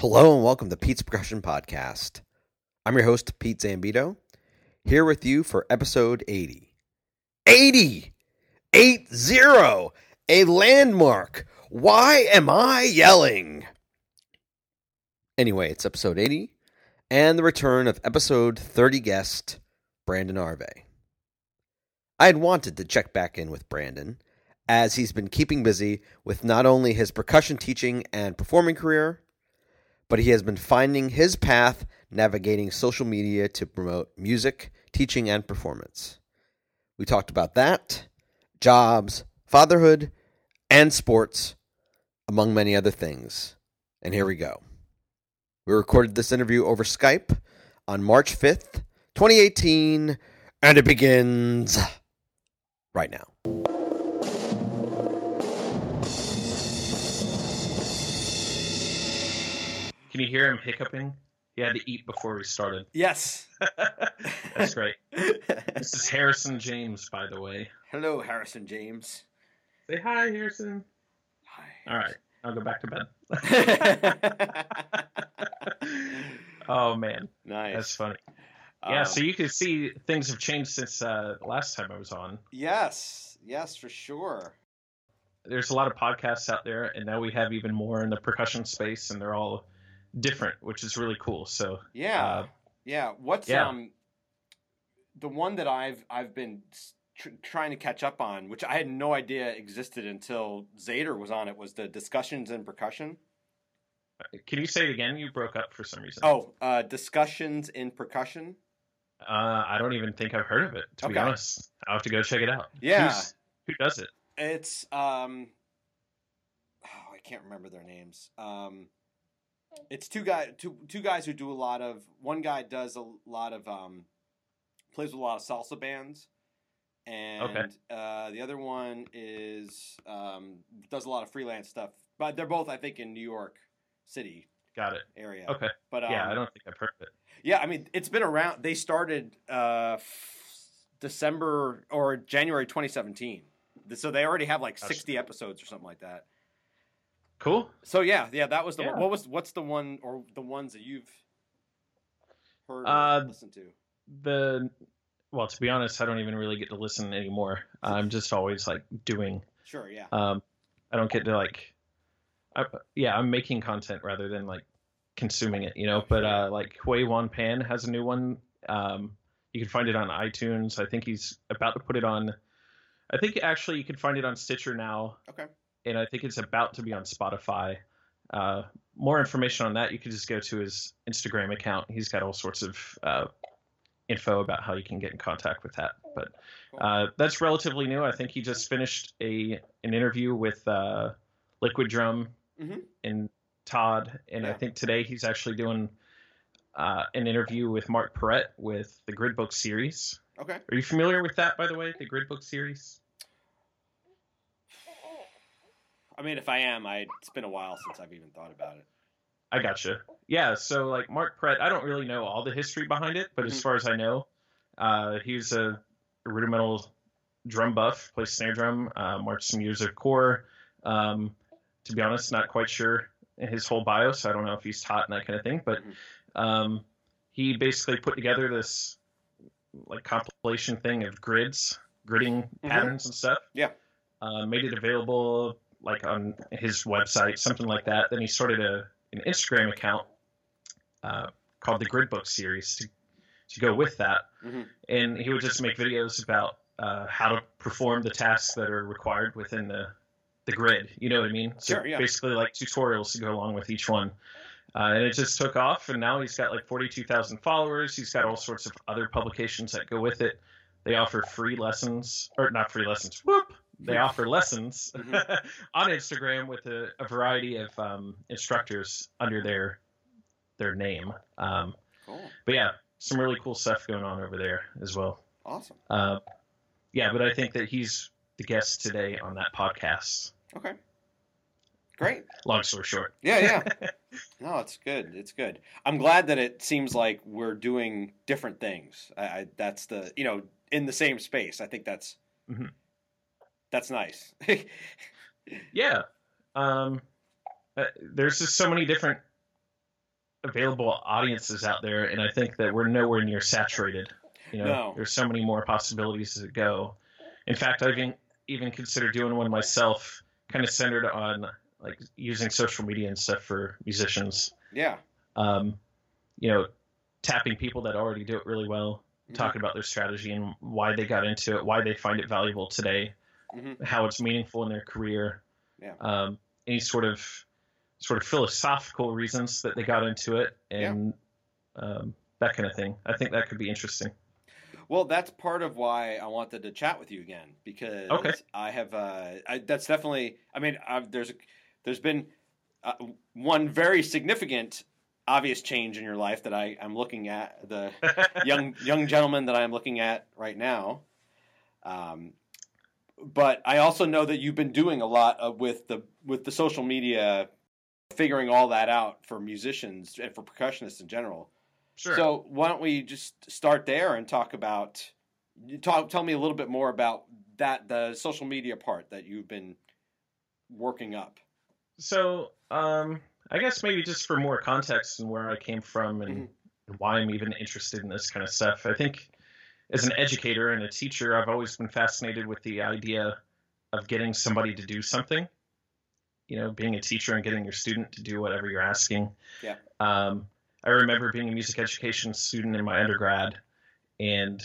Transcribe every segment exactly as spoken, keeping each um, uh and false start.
Hello and welcome to Pete's Percussion Podcast. I'm your host, Pete Zambito, here with you for episode eighty. eighty! eight zero! A landmark! Why am I yelling? Anyway, it's episode eighty, and the return of episode thirty guest, Brandon Arve. I had wanted to check back in with Brandon, as he's been keeping busy with not only his percussion teaching and performing career, but he has been finding his path navigating social media to promote music, teaching, and performance. We talked about that, jobs, fatherhood, and sports, among many other things. And here we go. We recorded this interview over Skype on March fifth, twenty eighteen, and it begins right now. Can you hear him hiccuping? He had to eat before we started. Yes. That's great. This is Harrison James, by the way. Hello, Harrison James. Say hi, Harrison. Hi. All right. I'll go back to bed. Oh, man. Nice. That's funny. Yeah, Um, so you can see things have changed since uh, last time I was on. Yes. Yes, for sure. There's a lot of podcasts out there, and now we have even more in the percussion space, and they're all different, which is really cool. So Yeah. uh, yeah. What's yeah. um the one that I've I've been tr- trying to catch up on, which I had no idea existed until Zader was on it, was the Discussions in Percussion. can you say it again? You broke up for some reason. Oh, uh, Discussions in Percussion. Uh, I don't even think I've heard of it, to be Okay. honest. I'll have to go check it out. Yeah. Who's, who does it? It's um oh, I can't remember their names. Um it's two guys two two guys who do a lot of one guy does a lot of um plays with a lot of salsa bands, and Okay. uh the other one is um does a lot of freelance stuff. But they're both, I think, in New York City Got it. area. Okay. But um, Yeah, I don't think I've heard of it. yeah, I mean, it's been around. They started uh December or January twenty seventeen. So they already have like Gotcha. sixty episodes or something like that. Cool. So yeah, yeah, that was the Yeah. one. What was what's the one or the ones that you've heard Uh, or listened to? The well, to be honest, I don't even really get to listen anymore. I'm just always like doing. Sure, yeah. Um, I don't get to like. I, yeah, I'm making content rather than like consuming it, you know. But uh, like Hui Wan Pan has a new one. Um, you can find it on iTunes. I think he's about to put it on. I think actually you can find it on Stitcher now. Okay. And I think it's about to be on Spotify. Uh, more information on that, you can just go to his Instagram account. He's got all sorts of uh, info about how you can get in contact with that. But uh, that's relatively new. I think he just finished a an interview with uh, Liquid Drum Mhm. and Todd, and I Yeah. think today he's actually doing uh, an interview with Mark Perrett with the Grid Book series. Okay. Are you familiar with that, by the way, the Grid Book series? I mean, if I am, I it's been a while since I've even thought about it. I gotcha. Yeah, so like Mark Perrett, I don't really know all the history behind it, but Mhm. as far as I know, uh, he's a rudimental drum buff, plays snare drum, uh, marched some years of core. Um, to be honest, not quite sure his whole bio, so I don't know if he's taught and that kind of thing, but Mhm. um, he basically put together this like compilation thing of grids, gridding patterns and stuff. Yeah. Uh, made it available like on his website, something like that. Then he started a an Instagram account uh, called the Grid Book series to to go with that, Mhm. and he would just make videos about uh, how to perform the tasks that are required within the the grid. You know what I mean? So Sure, yeah. basically, like tutorials to go along with each one. Uh, and it just took off, and now he's got like forty-two thousand followers. He's got all sorts of other publications that go with it. They offer free lessons, or not free lessons. Whoop! They offer lessons Mhm. on Instagram with a, a variety of um, instructors under their their name. Um, Cool. but yeah, some really cool stuff going on over there as well. Awesome. Uh, yeah, but I think that he's the guest today on that podcast. Okay. Great. Long story short. Yeah, yeah. No, it's good. It's good. I'm glad that it seems like we're doing different things. I, I that's the you know in the same space. I think that's Mhm. that's nice. Yeah. Um, uh, there's just so many different available audiences out there, and I think that we're nowhere near saturated. You know, No. there's so many more possibilities to go. In fact, I've even, even considered doing one myself, kind of centered on like using social media and stuff for musicians. Yeah. Um, you know, tapping people that already do it really well, Mm-hmm. talking about their strategy and why they got into it, why they find it valuable today, Mm-hmm. how it's meaningful in their career, Yeah. um, any sort of sort of philosophical reasons that they got into it, and um, that kind of thing. I think that could be interesting. Well, that's part of why I wanted to chat with you again, because Okay. I have. Uh, I, that's definitely. I mean, I've, there's there's been uh, one very significant, obvious change in your life that I am looking at, the young young gentleman that I'm looking at right now. Um, but I also know that you've been doing a lot of, with the with the social media, figuring all that out for musicians and for percussionists in general. Sure. So why don't we just start there and talk about, talk, tell me a little bit more about that, the social media part that you've been working up. So, um, I guess maybe just for more context and where I came from and, Mhm. and why I'm even interested in this kind of stuff. I think as an educator and a teacher, I've always been fascinated with the idea of getting somebody to do something. You know, being a teacher and getting your student to do whatever you're asking. Yeah. Um, I remember being a music education student in my undergrad, and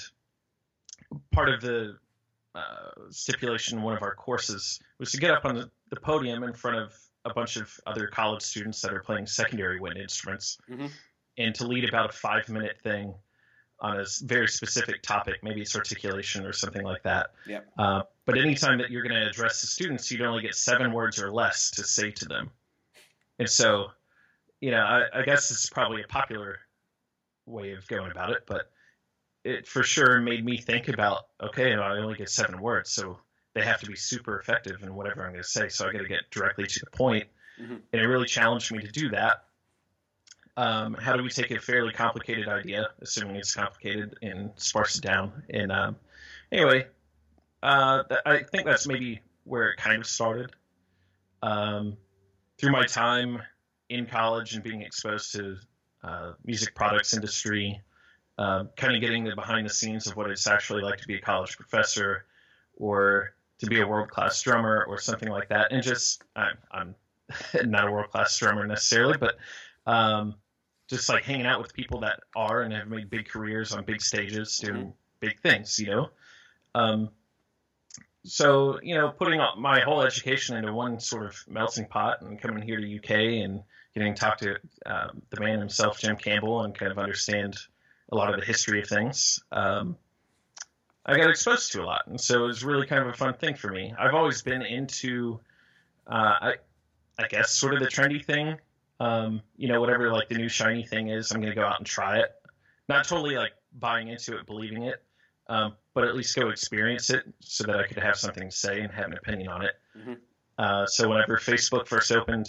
part of the uh, stipulation in one of our courses was to get up on the, the podium in front of a bunch of other college students that are playing secondary wind instruments, Mhm. and to lead about a five minute thing on a s- very specific topic. Maybe it's articulation or something like that. Yeah. Uh, but anytime that you're going to address the students, you'd only get seven words or less to say to them. And so, you know, I, I guess it's probably a popular way of going about it, but it for sure made me think about, okay, I only get seven words, so they have to be super effective in whatever I'm going to say. So I got to get directly to the point. Mhm. And it really challenged me to do that. Um, how do we take a fairly complicated idea, assuming it's complicated, and sparse it down? And um, anyway, uh, th- I think that's maybe where it kind of started. Um, through my time in college and being exposed to uh, music products industry, uh, kind of getting the behind the scenes of what it's actually like to be a college professor or to be a world-class drummer or something like that. And just, I'm, I'm not a world-class drummer necessarily, but um, just like hanging out with people that are and have made big careers on big stages doing Mhm. big things, you know? Um, so, you know, putting my whole education into one sort of melting pot and coming here to U K and getting to talk to um, the man himself, Jim Campbell, and kind of understand a lot of the history of things, um, I got exposed to a lot. And so it was really kind of a fun thing for me. I've always been into, uh, I, I guess, sort of the trendy thing. Um, you know, whatever like the new shiny thing is, I'm going to go out and try it. Not totally like buying into it, believing it, um, but at least go experience it so that I could have something to say and have an opinion on it. Mhm. Uh, so whenever Facebook first opened,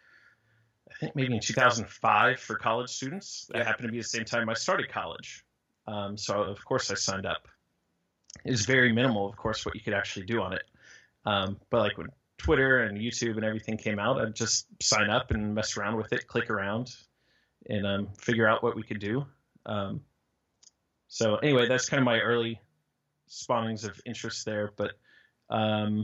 I think maybe in two thousand five for college students, that Yeah. happened to be the same time I started college. Um, so of course I signed up. It was very minimal, of course, what you could actually do on it. Um, but like when Twitter and YouTube and everything came out, I'd just sign up and mess around with it, click around, and um, figure out what we could do. Um, so anyway, that's kind of my early spawnings of interest there. But um,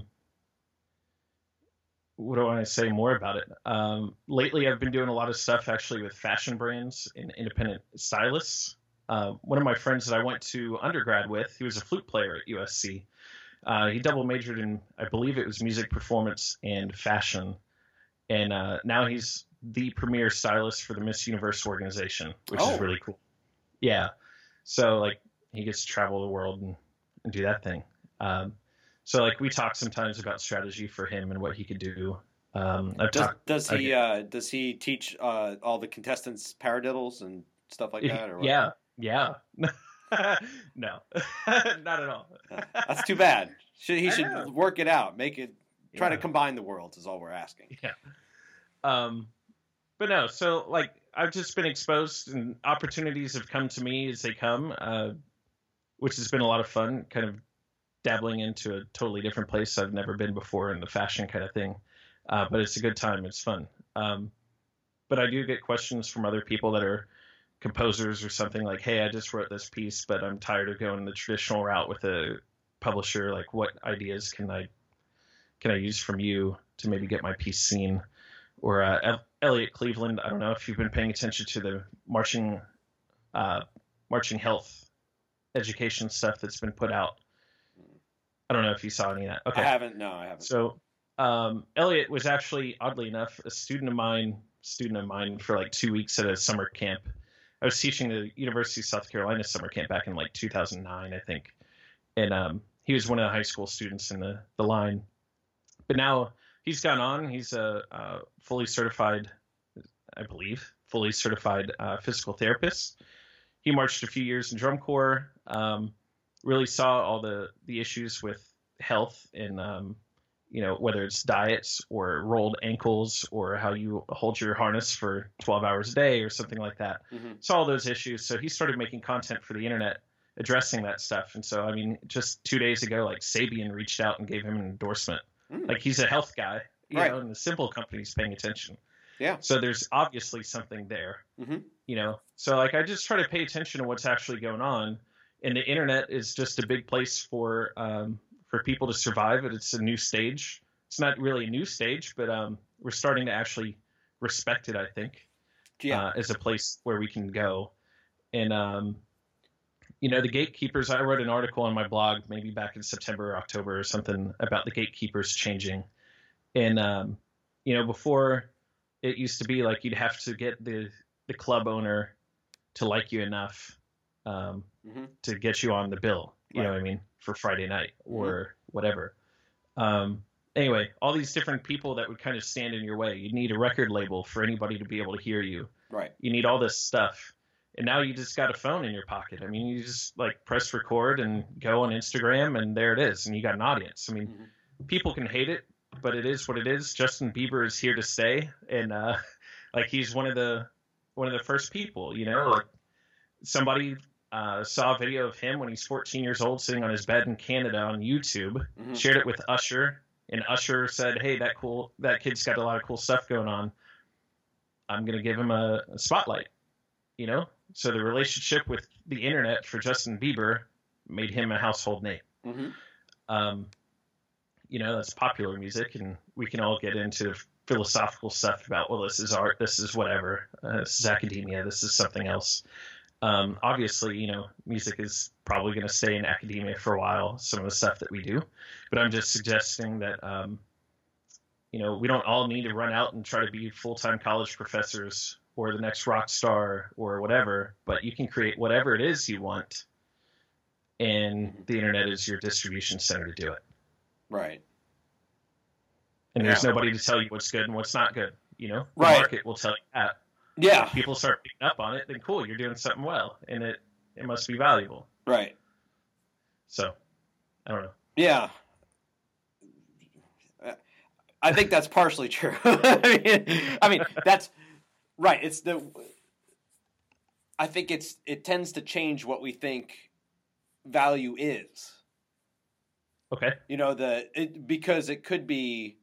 what do I want to say more about it? Um, lately, I've been doing a lot of stuff actually with fashion brands and independent stylists. Uh, one of my friends that I went to undergrad with, he was a flute player at U S C. Uh, he double majored in, I believe it was music performance and fashion. And uh, now he's the premier stylist for the Miss Universe organization, which Oh. is really cool. Yeah. So like he gets to travel the world and, and do that thing. Um, so like we talk sometimes about strategy for him and what he could do. Um, I've Does, talked, does I he, get- uh, does he teach, uh, all the contestants paradiddles and stuff like that? Or what? yeah, yeah. No, not at all. Uh, That's too bad. Should, he I should know. work it out, make it, try to Yeah. combine the worlds is all we're asking. Yeah. Um, but no, so like I've just been exposed and opportunities have come to me as they come, uh, which has been a lot of fun, kind of dabbling into a totally different place I've never been before in the fashion kind of thing. Uh, but it's a good time. It's fun. Um, but I do get questions from other people that are composers or something like, hey, I just wrote this piece, but I'm tired of going the traditional route with a publisher. Like, what ideas can I can I use from you to maybe get my piece seen? Or uh, Elliot Cleveland, I don't know if you've been paying attention to the marching uh, marching health education stuff that's been put out. I don't know if you saw any of that. Okay. I haven't. No, I haven't. So um, Elliot was actually, oddly enough, a student of mine, student of mine for like two weeks at a summer camp. I was teaching the University of South Carolina summer camp back in like two thousand nine, I think. And um, he was one of the high school students in the, the line. But now he's gone on. He's a, a fully certified, I believe, fully certified uh, physical therapist. He marched a few years in drum corps, um, really saw all the, the issues with health and, um, you know, whether it's diets or rolled ankles or how you hold your harness for twelve hours a day or something like that. Mm-hmm. Saw all those issues. So he started making content for the internet addressing that stuff. And so, I mean, just two days ago, like Sabian reached out and gave him an endorsement. Mm. Like, he's a health guy, you Right. know, and the simple company's paying attention. Yeah. So there's obviously something there, Mm-hmm. you know? So like, I just try to pay attention to what's actually going on. And the internet is just a big place for, um, for people to survive. And it's a new stage. It's not really a new stage, but, um, we're starting to actually respect it, I think, Yeah. uh, as a place where we can go. And, um, you know, the gatekeepers, I wrote an article on my blog, maybe back in September or October or something, about the gatekeepers changing. And, um, you know, before it used to be like you'd have to get the, the club owner to like you enough um, Mm-hmm. to get you on the bill, you know Right. what I mean, for Friday night or whatever. Um, anyway, all these different people that would kind of stand in your way. You need a record label for anybody to be able to hear you. Right. You need all this stuff. And now you just got a phone in your pocket. I mean, you just like press record and go on Instagram and there it is. And you got an audience. I mean, Mm-hmm. people can hate it, but it is what it is. Justin Bieber is here to stay. And uh, like, he's one of the, one of the first people, you know, like somebody uh, saw a video of him when he's fourteen years old sitting on his bed in Canada on YouTube, Mm-hmm. shared it with Usher. And Usher said, hey, that cool, that kid's got a lot of cool stuff going on. I'm going to give him a, a spotlight, you know? So the relationship with the internet for Justin Bieber made him a household name. Mm-hmm. Um, you know, that's popular music, and we can all get into philosophical stuff about, well, this is art, this is whatever, uh, this is academia, this is something else. Um, obviously, you know, music is probably going to stay in academia for a while, some of the stuff that we do. But I'm just suggesting that, um, you know, we don't all need to run out and try to be full-time college professors or the next rock star or whatever, but you can create whatever it is you want, and the internet is your distribution center to do it. Right. And there's Yeah. nobody to tell you what's good and what's not good, you know? The Right. market will tell you that. Yeah. If people start picking up on it, then cool, you're doing something well, and it, it must be valuable. Right. So, I don't know. Yeah. I think that's partially true. I mean, I mean, that's right. It's the. I think it's it tends to change what we think value is. Okay. You know, the it, because it could be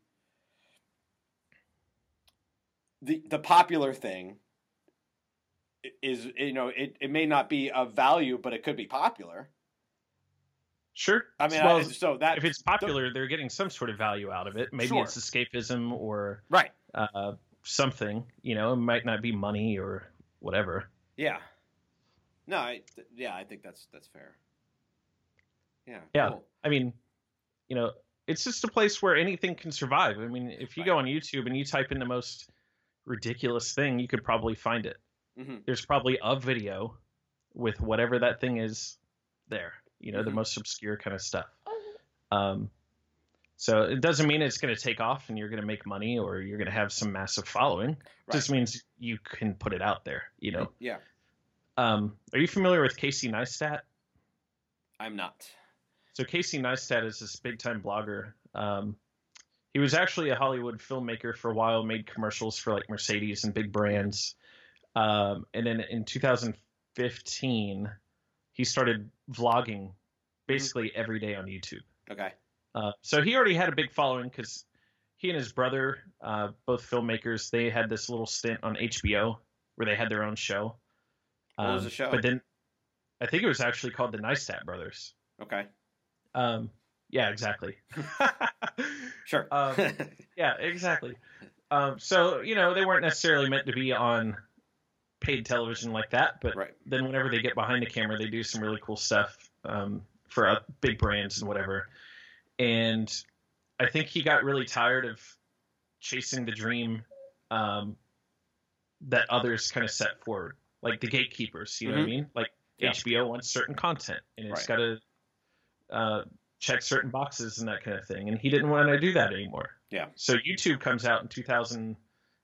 the the popular thing is, you know, it, it may not be of value, but it could be popular. Sure. I mean, well, I, so that if it's popular, they're getting some sort of value out of it. Maybe Sure. it's escapism or right. uh, something. You know, it might not be money or whatever. Yeah. No, I, th- yeah, I think that's that's fair. Yeah. Yeah. Cool. I mean, you know, it's just a place where anything can survive. I mean, if you Right. go on YouTube and you type in the most ridiculous thing, you could probably find it. Mm-hmm. There's probably a video with whatever that thing is there. You know, the Mhm. most obscure kind of stuff. Um, so it doesn't mean it's going to take off and you're going to make money or you're going to have some massive following. It Right. just means you can put it out there, you know. Yeah. Um, are you familiar with Casey Neistat? I'm not. So Casey Neistat is this big time blogger. Um, he was actually a Hollywood filmmaker for a while, made commercials for like Mercedes and big brands. Um, and then in two thousand fifteen, he started vlogging basically every day on YouTube. Okay. Uh, so he already had a big following because he and his brother, uh, both filmmakers, they had this little stint on H B O where they had their own show. What um, was the show? But then I think it was actually called the Neistat Brothers. Okay. Um, yeah, exactly. Sure. um, yeah, exactly. Um, so, you know, they weren't necessarily meant to be on paid television like that, but Right. then whenever they get behind the camera, they do some really cool stuff um, for uh, big brands and whatever. And I think he got really tired of chasing the dream um, that others kind of set forward, like the gatekeepers, you know Mhm. what I mean? Like Yeah. H B O wants certain content, and it's Right. got to uh, check certain boxes and that kind of thing. And he didn't want to do that anymore. Yeah. So YouTube comes out in two thousand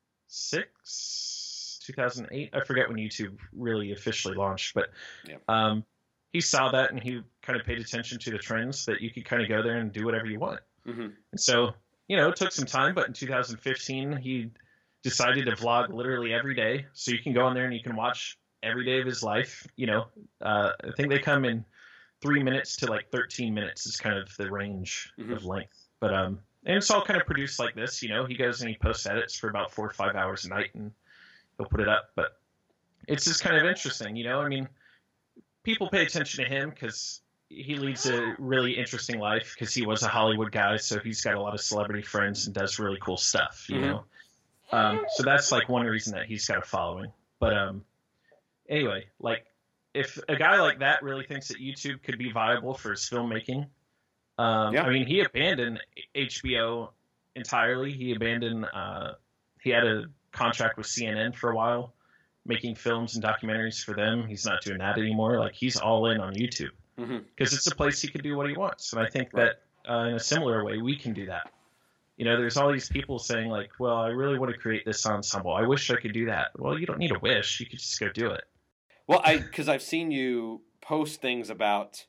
six, two thousand eight. I forget when YouTube really officially launched, but Yeah. um, he saw that and he kind of paid attention to the trends that you could kind of go there and do whatever you want. Mm-hmm. And so, you know, it took some time, but in two thousand fifteen, he decided to vlog literally every day. So you can go on there and you can watch every day of his life. You know, uh, I think they come in three minutes to like thirteen minutes is kind of the range Mhm. of length. But, um, and it's all kind of produced like this, you know, he goes and he post edits for about four or five hours a night and he'll put it up. But it's just kind of interesting, you know, I mean, people pay attention to him because he leads a really interesting life because he was a Hollywood guy. So he's got a lot of celebrity friends and does really cool stuff, you Mhm. know? Um, so that's like one reason that he's got a following. But, um, anyway, like if a guy like that really thinks that YouTube could be viable for his filmmaking, um, Yeah. I mean, he abandoned H B O entirely. He abandoned, uh, he had a contract with C N N for a while, making films and documentaries for them. He's not doing that anymore. Like he's all in on YouTube Mm-hmm. because it's a place he can do what he wants. And I think Right. that uh, in a similar way, we can do that. You know, there's all these people saying like, well, I really want to create this ensemble. I wish I could do that. Well, you don't need a wish. You could just go do it. Well, I because I've seen you post things about,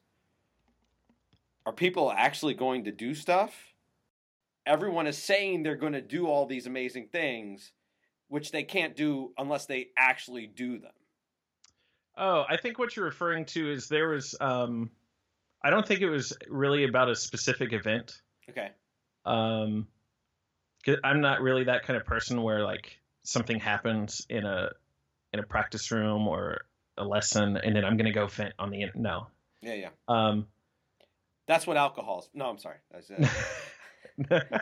are people actually going to do stuff? Everyone is saying they're going to do all these amazing things, which they can't do unless they actually do them. Oh, I think what you're referring to is there was, um, I don't think it was really about a specific event. Okay. Um, 'cause I'm not really that kind of person where like something happens in a, in a practice room or a lesson and then I'm going to go vent on the, no. Yeah, yeah. Um, That's what alcohol's. No, I'm sorry. That's, uh,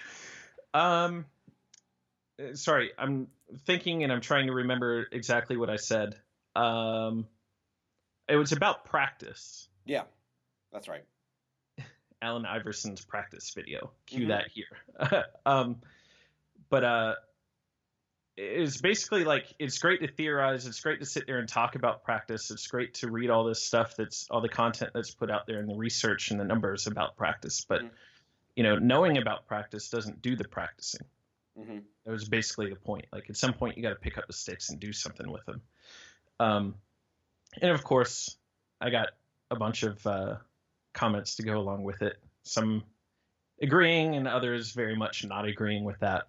um, sorry, I'm thinking and I'm trying to remember exactly what I said. Um, it was about practice. yeah, that's right. Allen Iverson's practice video. Cue Mhm. that here. um, but uh, it's basically like it's great to theorize. It's great to sit there and talk about practice. It's great to read all this stuff that's all the content that's put out there and the research and the numbers about practice. But Mhm. you know, knowing about practice doesn't do the practicing. Mm-hmm. That was basically the point. Like at some point, you got to pick up the sticks and do something with them. Um, and of course, I got a bunch of uh, comments to go along with it. Some agreeing and others very much not agreeing with that.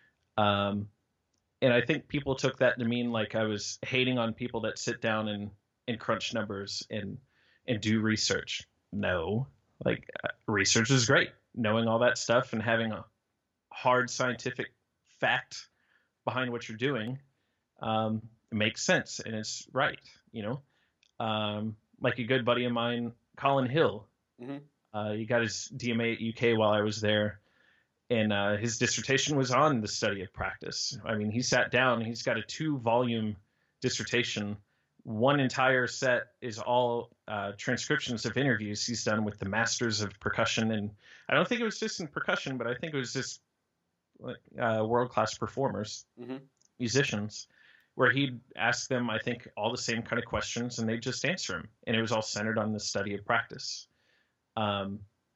Um, and I think people took that to mean like I was hating on people that sit down and, and crunch numbers and and do research. No, like uh, research is great. Knowing all that stuff and having a hard scientific fact behind what you're doing um, makes sense and it's right. You know, um, like a good buddy of mine, Colin Hill. Mm-hmm. Uh, he got his D M A at U K while I was there, and uh, his dissertation was on the study of practice. I mean, he sat down. He's got a two-volume dissertation. One entire set is all uh, transcriptions of interviews he's done with the masters of percussion, and I don't think it was just in percussion, but I think it was just like uh, world-class performers, Mm-hmm. musicians, where he'd ask them, I think, all the same kind of questions, and they'd just answer them, and it was all centered on the study of practice. Um,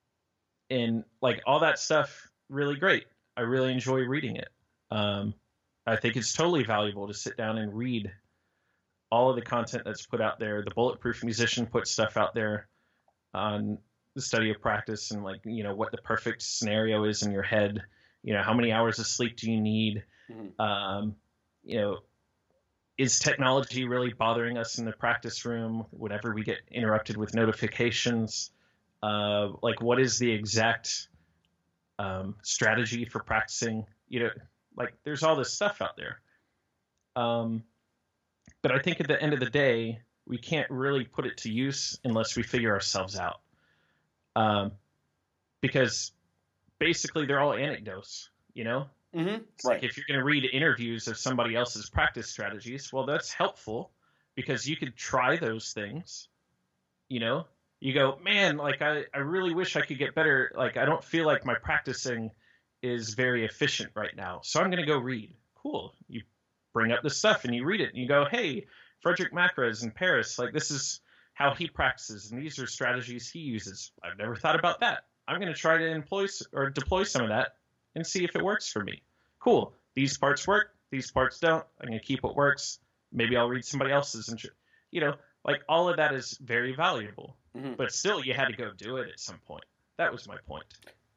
and like all that stuff, really great. I really enjoy reading it. Um, I think it's totally valuable to sit down and read all of the content that's put out there. The Bulletproof Musician puts stuff out there on the study of practice and like, you know, what the perfect scenario is in your head. You know, how many hours of sleep do you need? Mm-hmm. Um, you know, is technology really bothering us in the practice room whenever we get interrupted with notifications? Uh, like what is the exact um, strategy for practicing. You know, like there's all this stuff out there. Um, but I think at the end of the day, we can't really put it to use unless we figure ourselves out. Um, because basically they're all anecdotes, you know? Mm-hmm. It's Right. like if you're going to read interviews of somebody else's practice strategies, well, that's helpful because you could try those things, you know? You go, man, like I, I really wish I could get better. Like I don't feel like my practicing is very efficient right now. So I'm going to go read. Cool. You bring up the stuff and you read it and you go, hey, Frederick Macrez in Paris, like this is how he practices and these are strategies he uses. I've never thought about that. I'm going to try to employ or deploy some of that and see if it works for me. Cool. These parts work. These parts don't. I'm going to keep what works. Maybe I'll read somebody else's. And, you know, like all of that is very valuable. Mm-hmm. But still, you had to go do it at some point. That was my point.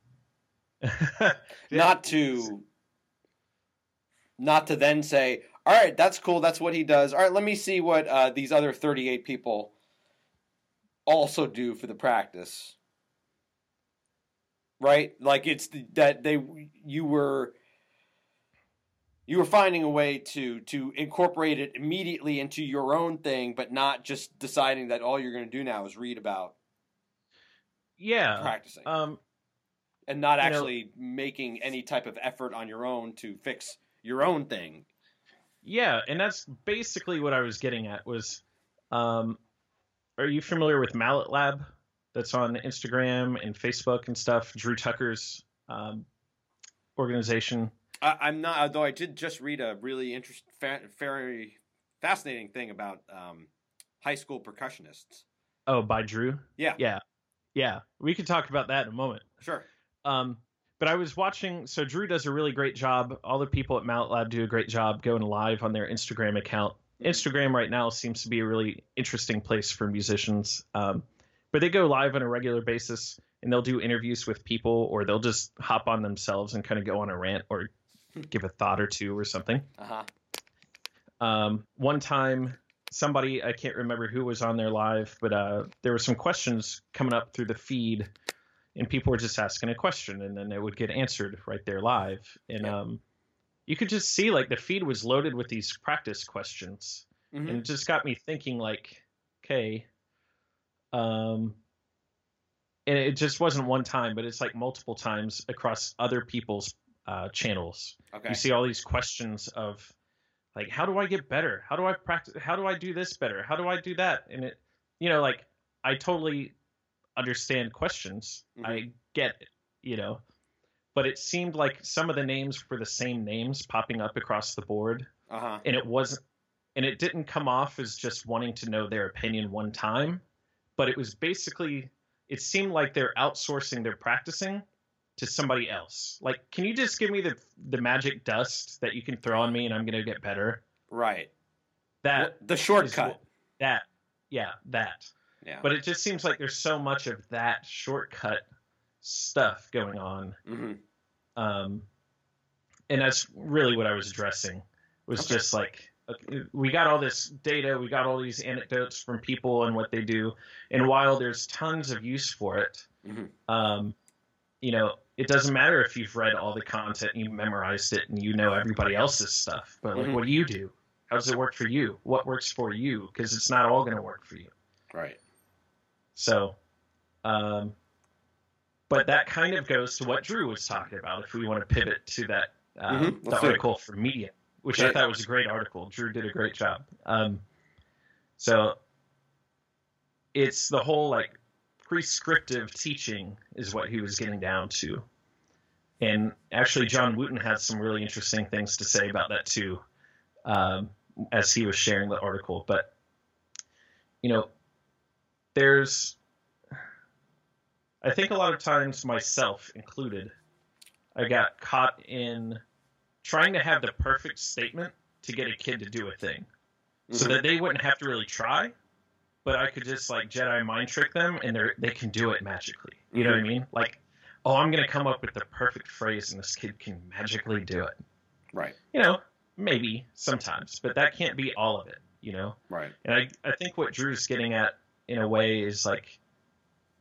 Not to, not to then say, all right, that's cool. That's what he does. All right, let me see what uh, these other thirty-eight people also do for the practice. Right? Like it's the, that they you were you were finding a way to to incorporate it immediately into your own thing, but not just deciding that all you're going to do now is read about yeah practicing. Um, and not you actually know, making any type of effort on your own to fix your own thing. Yeah, and that's basically what I was getting at was, um, are you familiar with Mallet Lab? That's on Instagram and Facebook and stuff. Drew Tucker's um, organization. I, I'm not, although I did just read a really interesting, fa- very fascinating thing about um, high school percussionists. Oh, by Drew? Yeah. Yeah. Yeah. We could talk about that in a moment. Sure. Um, but I was watching, so Drew does a really great job. All the people at Mallet Lab do a great job going live on their Instagram account. Instagram right now seems to be a really interesting place for musicians. Um, but they go live on a regular basis and they'll do interviews with people, or they'll just hop on themselves and kind of go on a rant or give a thought or two or something. Uh-huh. Um, one time somebody, I can't remember who was on there live, but uh, there were some questions coming up through the feed and people were just asking a question and then it would get answered right there live. And Yeah. um, you could just see like the feed was loaded with these practice questions. Mm-hmm. And it just got me thinking like, okay, um, and it just wasn't one time, but it's like multiple times across other people's uh, channels. Okay. You see all these questions of like, how do I get better? How do I practice? How do I do this better? How do I do that? And it, you know, like I totally understand questions. Mhm. I get it, you know, but it seemed like some of the names were the same names popping up across the board. Uh-huh. And it wasn't, and it didn't come off as just wanting to know their opinion one time, but it was basically, it seemed like they're outsourcing their practicing to somebody else. Like, can you just give me the the magic dust that you can throw on me and I'm going to get better? Right. That The is shortcut. what- that, yeah, that. Yeah. But it just seems like there's so much of that shortcut stuff going on. Mm-hmm. Um, and that's really what I was addressing, was Okay. just like, okay, we got all this data, we got all these anecdotes from people and what they do. And while there's tons of use for it, Mm-hmm. um, you know, it doesn't matter if you've read all the content, you memorized it, and you know everybody else's stuff. But like, Mhm. what do you do? How does it work for you? What works for you? Because it's not all going to work for you. Right. So, um, but that kind of goes to what Drew was talking about. If we want to pivot to that, uh, Mhm, let's the do it. article for Medium, which I Okay. thought was a great article. Drew did a great job. Um, so it's the whole like prescriptive teaching is what he was getting down to. And actually, John Wooten had some really interesting things to say about that too, um, as he was sharing the article. But, you know, there's, I think a lot of times, myself included, I got caught in trying to have the perfect statement to get a kid to do a thing, so Mhm. that they wouldn't have to really try, but I could just like Jedi mind trick them and they they can do it magically. You know what I mean? Like, oh, I'm going to come up with the perfect phrase and this kid can magically do it. Right. You know, maybe sometimes, but that can't be all of it, you know? Right. And I, I think what Drew's getting at in a way is like,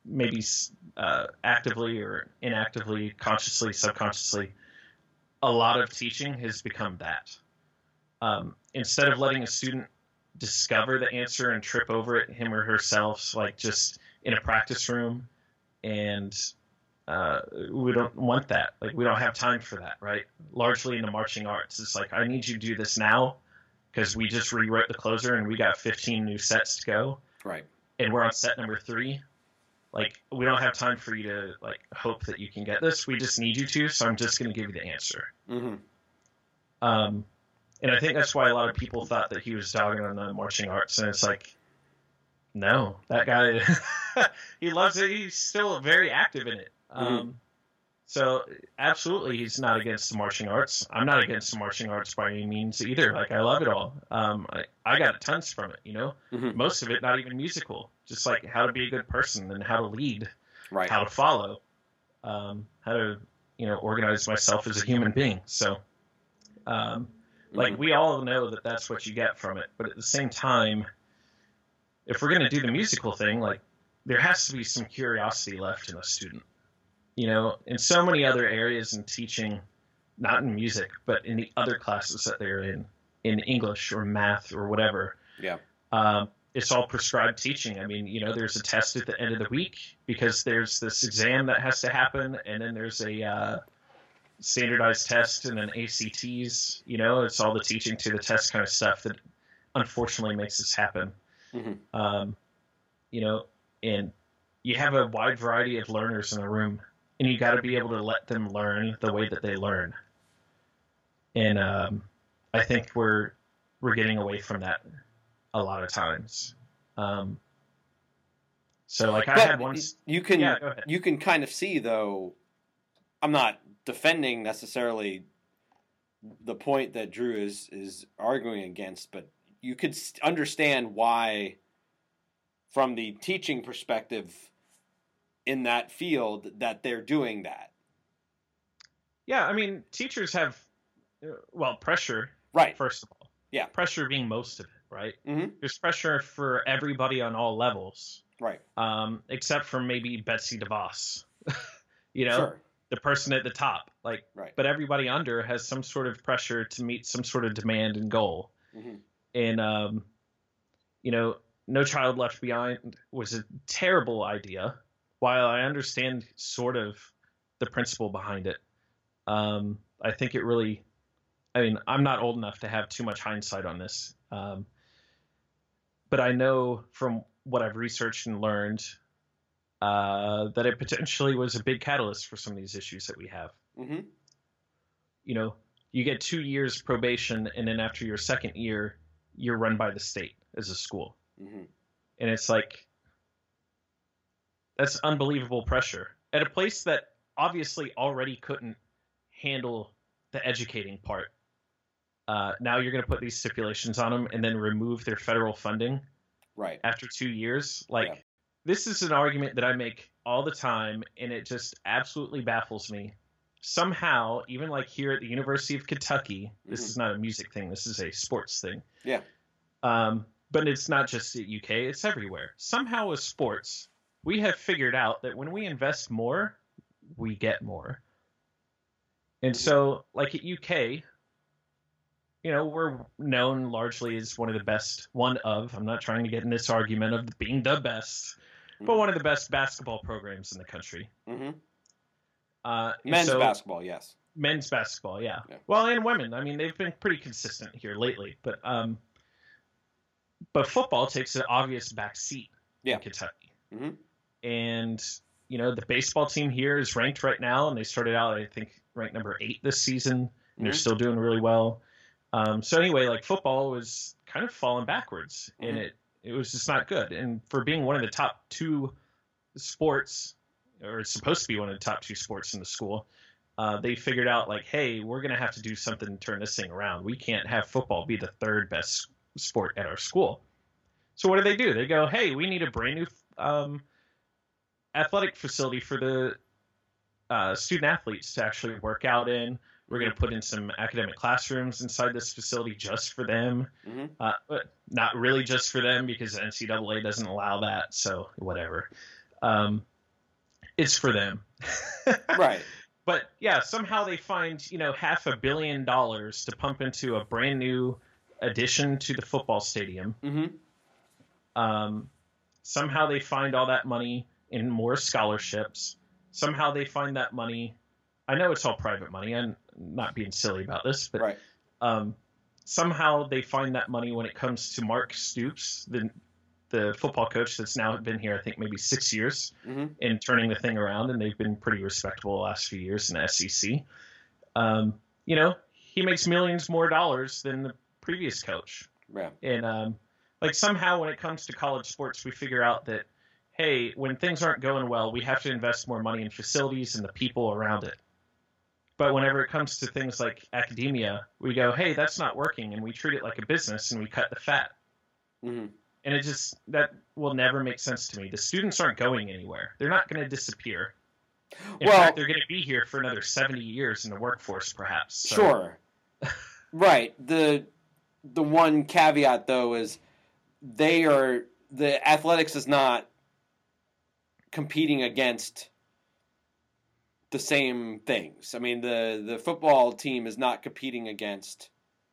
maybe uh, actively or inactively, consciously, subconsciously, a lot of teaching has become that. Um, instead of letting a student discover the answer and trip over it, him or herself, like just in a practice room, and uh, we don't want that. Like, we don't have time for that, right? Largely in the marching arts, it's like, I need you to do this now because we just rewrote the closer and we got fifteen new sets to go. Right. And we're on set number three. Like, we don't have time for you to, like, hope that you can get this. We just need you to, so I'm just going to give you the answer. Mm-hmm. Um, and I think that's why a lot of people thought that he was dogging on the marching arts. And it's like, no, that guy, he loves it. He's still very active in it. Um, mm-hmm. So absolutely, he's not against the marching arts. I'm not against the marching arts by any means either. Like, I love it all. Um, I, I got tons from it, you know, mm-hmm. most of it not even musical, just like how to be a good person and how to lead, right. how to follow, um, how to, you know, organize myself as a human being. So, um, like, mm-hmm. we all know that that's what you get from it. But at the same time, if we're going to do the musical thing, like, there has to be some curiosity left in a student. You know, in so many other areas in teaching, not in music, but in the other classes that they're in, in English or math or whatever. Yeah. Um, it's all prescribed teaching. I mean, you know, there's a test at the end of the week because there's this exam that has to happen, and then there's a uh, standardized test and then A C Ts. You know, it's all the teaching to the test kind of stuff that unfortunately makes this happen. Mm-hmm. Um, you know, and you have a wide variety of learners in a room. And you got to be able to let them learn the way that they learn. And um, I think we're we're getting away from that a lot of times. Um, so, like, I but had one. You can yeah, go ahead. You can kind of see, though. I'm not defending necessarily the point that Drew is is arguing against, but you could understand why, from the teaching perspective, in that field, that they're doing that. Yeah, I mean, teachers have, well, pressure. Right. First of all. Yeah. Pressure being most of it, right? Mm-hmm. There's pressure for everybody on all levels. Right. Um, except for maybe Betsy DeVos. you know? Sure. The person at the top. Like, right. But everybody under has some sort of pressure to meet some sort of demand and goal. Mm-hmm. And, um, you know, No Child Left Behind was a terrible idea. While I understand sort of the principle behind it, um, I think it really, I mean, I'm not old enough to have too much hindsight on this. Um, but I know from what I've researched and learned uh, that it potentially was a big catalyst for some of these issues that we have. Mm-hmm. You know, you get two years probation, and then after your second year, you're run by the state as a school. Mm-hmm. And it's like, that's unbelievable pressure at a place that obviously already couldn't handle the educating part. Uh, now you're going to put these stipulations on them and then remove their federal funding right after two years. Like, yeah. This is an argument that I make all the time, and it just absolutely baffles me. Somehow, even like here at the University of Kentucky, this mm-hmm. is not a music thing. This is a sports thing. Yeah. Um, but it's not just at U K. It's everywhere. Somehow with sports, we have figured out that when we invest more, we get more. And so, like at U K, you know, we're known largely as one of the best, one of, I'm not trying to get in this argument of being the best, mm-hmm. but one of the best basketball programs in the country. Mm-hmm. Uh, men's so, basketball, yes. Men's basketball, yeah. yeah. Well, and women. I mean, they've been pretty consistent here lately. But um, but football takes an obvious back seat yeah. in Kentucky. Mm-hmm. And, you know, the baseball team here is ranked right now, and they started out, I think, ranked number eight this season, and mm-hmm. they're still doing really well. Um, so anyway, like, football was kind of falling backwards, mm-hmm. and it, it was just not good. And for being one of the top two sports, or it's supposed to be one of the top two sports in the school, uh, they figured out, like, hey, we're going to have to do something to turn this thing around. We can't have football be the third best sport at our school. So what do they do? They go, hey, we need a brand new um, – athletic facility for the uh, student athletes to actually work out in. We're going to put in some academic classrooms inside this facility just for them, mm-hmm. uh, but not really just for them because the N C double A doesn't allow that. So whatever. Um, it's for them. Right. But yeah, somehow they find, you know, half a billion dollars to pump into a brand new addition to the football stadium. Mm-hmm. Um, somehow they find all that money in more scholarships. Somehow they find that money. I know it's all private money. I'm not being silly about this, but Right. um, somehow they find that money when it comes to Mark Stoops, the the football coach that's now been here, I think maybe six years Mm-hmm. in turning the thing around, and they've been pretty respectable the last few years in the S E C. Um, you know, he makes millions more dollars than the previous coach. Yeah. And um, like somehow when it comes to college sports, we figure out that, hey, when things aren't going well, we have to invest more money in facilities and the people around it. But whenever it comes to things like academia, we go, hey, that's not working, and we treat it like a business and we cut the fat. Mm-hmm. And it just, that will never make sense to me. The students aren't going anywhere. They're not going to disappear. In Well- fact, they're going to be here for another seventy years in the workforce, perhaps. So, Sure. Right. The the one caveat though is they are the athletics is not competing against the same things. I mean, the the football team is not competing against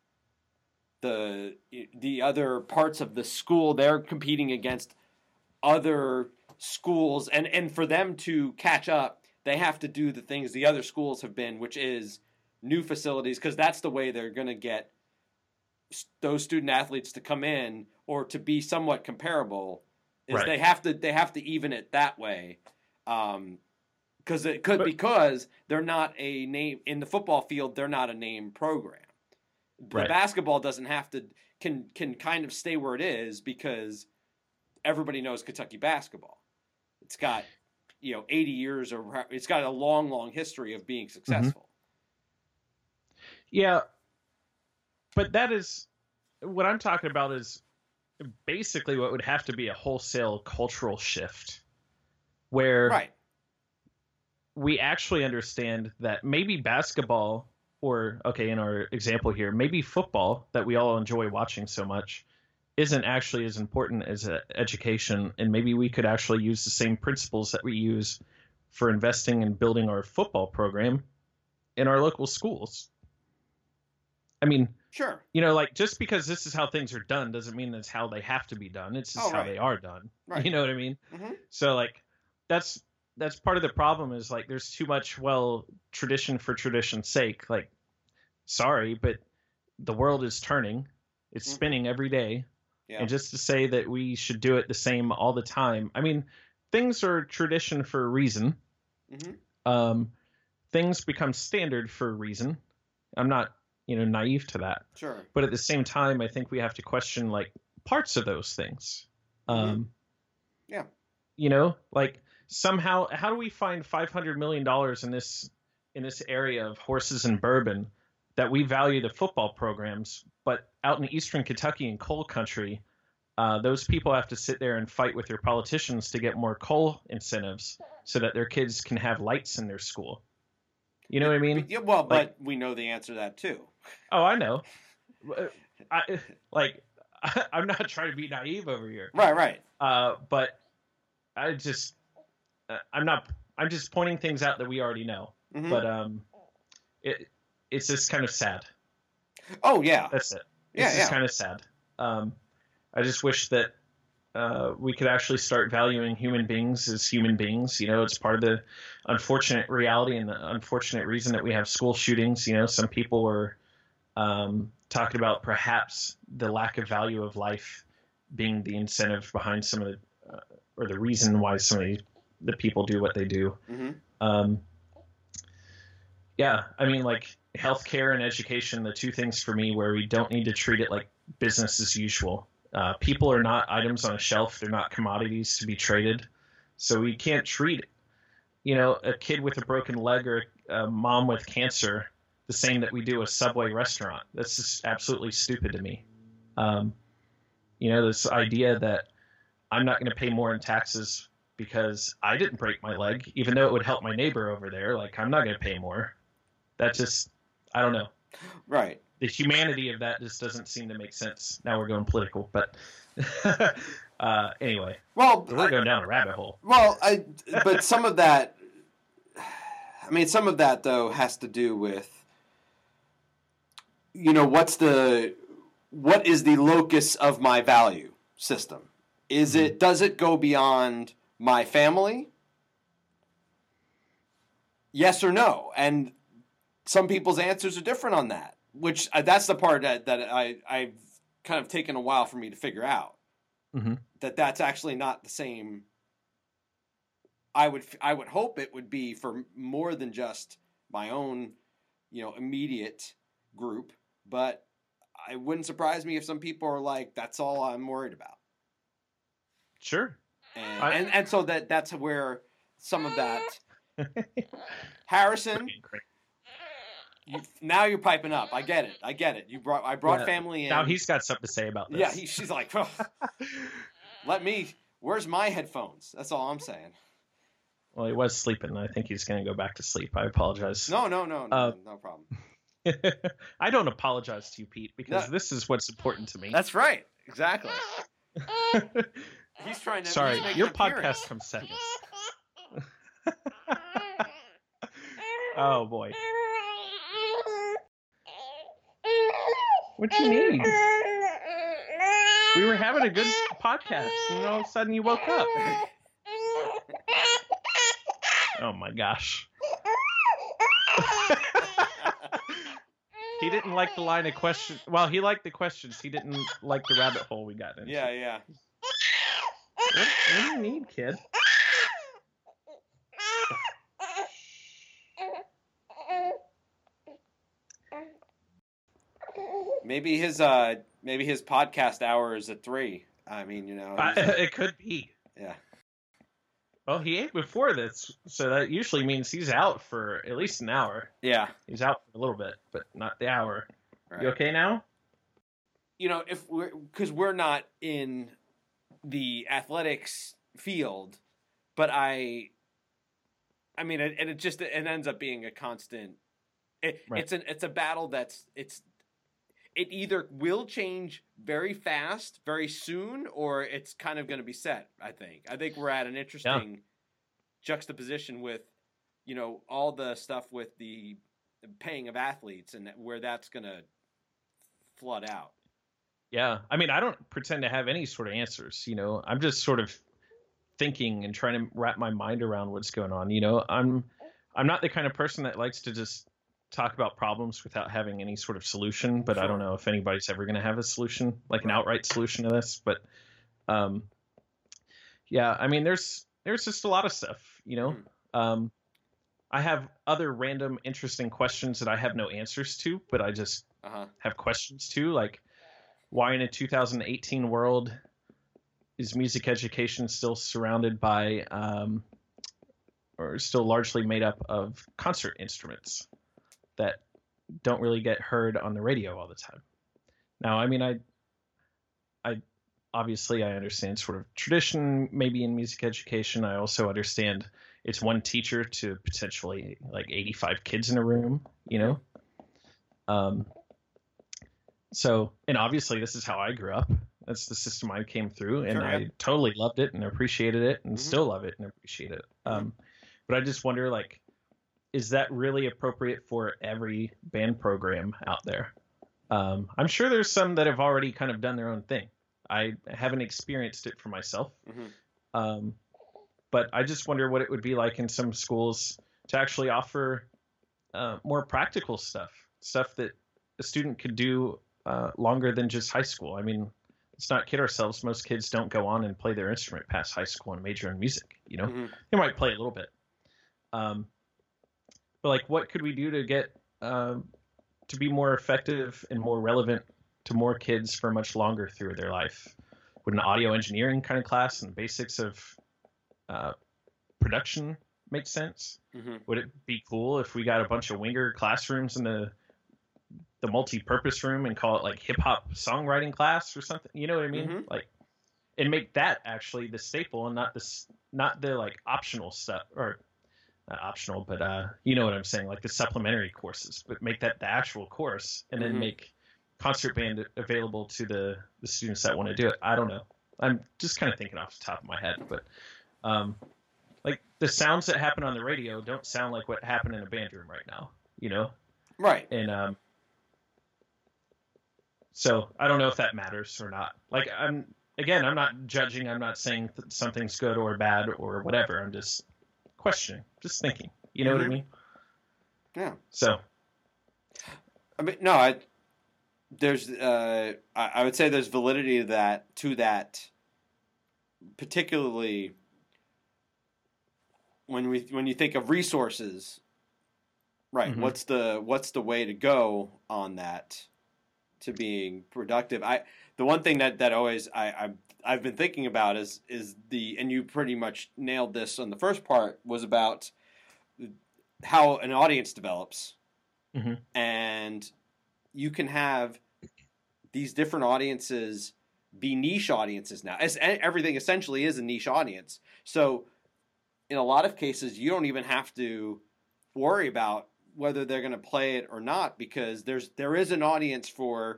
the the other parts of the school. They're competing against other schools, and and for them to catch up, they have to do the things the other schools have been, which is new facilities, because that's the way they're going to get those student athletes to come in or to be somewhat comparable. Is Right. they have to they have to even it that way, um, because it could But- because they're not a name in the football field. They're not a name program. The Right. basketball doesn't have to can can kind of stay where it is because everybody knows Kentucky basketball. It's got you know eighty years or it's got a long long history of being successful. Yeah, but that is what I'm talking about is basically what would have to be a wholesale cultural shift where Right. we actually understand that maybe basketball or, okay, in our example here, maybe football that we all enjoy watching so much isn't actually as important as uh, education. And maybe we could actually use the same principles that we use for investing and building our football program in our local schools. I mean, Sure. you know, like just because this is how things are done doesn't mean that's how they have to be done. It's just Oh, how right. they are done. Right. You know what I mean? Mhm. So like that's that's part of the problem is like there's too much, well, tradition for tradition's sake. Like, sorry, but the world is turning. It's Mhm. spinning every day. Yeah. And just to say that we should do it the same all the time. I mean, things are tradition for a reason. Mhm. Um, things become standard for a reason. I'm not, you know, naive to that. Sure. But at the same time, I think we have to question like parts of those things. Um, Yeah. You know, like somehow, how do we find five hundred million dollars in this in this area of horses and bourbon that we value the football programs, but out in Eastern Kentucky and coal country, uh, those people have to sit there and fight with their politicians to get more coal incentives so that their kids can have lights in their school. You know what I mean? Yeah, well, Like- but we know the answer to that too. Oh, I know. I like. I'm not trying to be naive over here, Right, right. uh, but I just, uh, I'm not. I'm just pointing things out that we already know. Mhm. But um, it it's just kind of sad. Oh yeah. That's it. It's Yeah, just yeah. kind of sad. Um, I just wish that uh, we could actually start valuing human beings as human beings. You know, it's part of the unfortunate reality and the unfortunate reason that we have school shootings. You know, some people were um, talking about perhaps the lack of value of life being the incentive behind some of the, uh, or the reason why some of the, the people do what they do. hmm Um, yeah, I mean, like healthcare and education, the two things for me where we don't need to treat it like business as usual. Uh, people are not items on a shelf; they're not commodities to be traded. So we can't treat, you know, a kid with a broken leg or a mom with cancer the same that we do a Subway restaurant. That's just absolutely stupid to me. Um, you know, this idea that I'm not going to pay more in taxes because I didn't break my leg, even though it would help my neighbor over there. Like, I'm not going to pay more. That just, I don't know. Right. The humanity of that just doesn't seem to make sense. Now we're going political, but Uh, anyway, Well, we're I- going down a rabbit hole. Well, I but some of that, I mean, some of that though has to do with, you know, what's the what is the locus of my value system? Is it does it go beyond my family? Yes or no? And some people's answers are different on that. Which uh, that's the part that, that I I've kind of taken a while for me to figure out. Mm-hmm. That that's actually not the same. I would I would hope it would be for more than just my own, you know, immediate group, but it wouldn't surprise me if some people are like, that's all I'm worried about. Sure. And I- and, and so that that's where some of that Harrison, you, now you're piping up. I get it. I get it. You brought I brought Yeah. family in. Now he's got something to say about this. Yeah, he, she's like, oh, let me. Where's my headphones? That's all I'm saying. Well, he was sleeping. I think he's going to go back to sleep. I apologize. No, no, no, no, Uh, no problem. I don't apologize to you, Pete, because No. this is what's important to me. That's right. Exactly. He's trying to. Sorry, he's making your an appearance. podcast comes second. Oh boy. What you need? We were having a good podcast, and all of a sudden you woke up. Oh my gosh. He didn't like the line of questions. Well, he liked the questions. He didn't like the rabbit hole we got into. Yeah, yeah. What, what do you need, kid? Maybe his uh, maybe his podcast hour is at three. I mean, you know. Uh, he's- it could be. yeah. Well, he ate before this, so that usually means he's out for at least an hour. Yeah. He's out for a little bit, but not the hour. Right. You okay now? You know, if we're because we're not in the athletics field, but I, I mean, it, and it just it ends up being a constant. It, Right. It's an it's a battle that's it's. It either will change very fast, very soon, or it's kind of going to be set. I think. I think we're at an interesting juxtaposition with, you know, all the stuff with the paying of athletes and where that's going to flood out. Yeah. I mean, I don't pretend to have any sort of answers. You know, I'm just sort of thinking and trying to wrap my mind around what's going on. You know, I'm I'm not the kind of person that likes to just talk about problems without having any sort of solution, but I don't know if anybody's ever going to have a solution, like an outright solution to this. But um, yeah, I mean, there's there's just a lot of stuff, you know. Um, I have other random interesting questions that I have no answers to, but I just Uh-huh. have questions to, like why in a two thousand eighteen world is music education still surrounded by um, or still largely made up of concert instruments that don't really get heard on the radio all the time. Now, I mean, I, I obviously I understand sort of tradition maybe in music education. I also understand it's one teacher to potentially like eighty-five kids in a room, you know? Um, so, and obviously this is how I grew up. That's the system I came through, and Sure, yeah. I totally loved it and appreciated it and Mhm. still love it and appreciate it. Um, but I just wonder, like, is that really appropriate for every band program out there? Um, I'm sure there's some that have already kind of done their own thing. I haven't experienced it for myself. Mhm. Um, but I just wonder what it would be like in some schools to actually offer uh, more practical stuff, stuff that a student could do uh, longer than just high school. I mean, let's not kid ourselves. Most kids don't go on and play their instrument past high school and major in music. You know, Mhm. they might play a little bit. Um, but like, what could we do to get um, to be more effective and more relevant to more kids for much longer through their life? Would an audio engineering kind of class and basics of uh, production make sense? Mhm. Would it be cool if we got a bunch of winger classrooms in the the multi-purpose room and call it like hip hop songwriting class or something? You know what I mean? Mhm. Like, and make that actually the staple and not this, not the like optional stuff, or not optional, but uh, you know what I'm saying, like the supplementary courses, but make that the actual course, and then Mhm. make concert band available to the the students that want to do it. I don't know. I'm just kind of thinking off the top of my head, but um, like the sounds that happen on the radio don't sound like what happened in a band room right now, you know? Right. And um, so I don't know if that matters or not. Like I'm again, I'm not judging. I'm not saying th- something's good or bad or whatever. I'm just questioning, just thinking. You know Mhm. what I mean? Yeah. So I mean, no, I, there's, uh, I, I would say there's validity to that, to that, particularly when we when you think of resources, right? Mhm. What's the what's the way to go on that to being productive? I the one thing that that always I I've, I've been thinking about is is the and you pretty much nailed this on the first part was about how an audience develops. Mhm. And you can have these different audiences be niche audiences now. As everything essentially is a niche audience. So in a lot of cases, you don't even have to worry about whether they're going to play it or not, because there's there is an audience for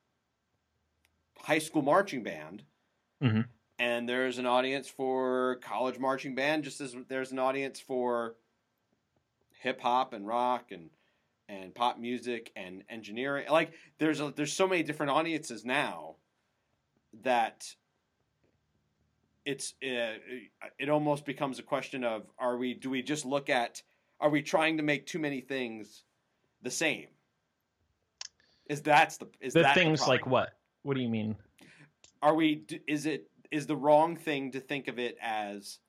high school marching band, Mhm. and there's an audience for college marching band, just as there's an audience for hip hop and rock and and pop music and engineering. Like there's a, there's so many different audiences now that it's uh, it almost becomes a question of are we do we just look at are we trying to make too many things the same? Is that's the is the that the things like problem? what? What do you mean? Are we is it is the wrong thing to think of it as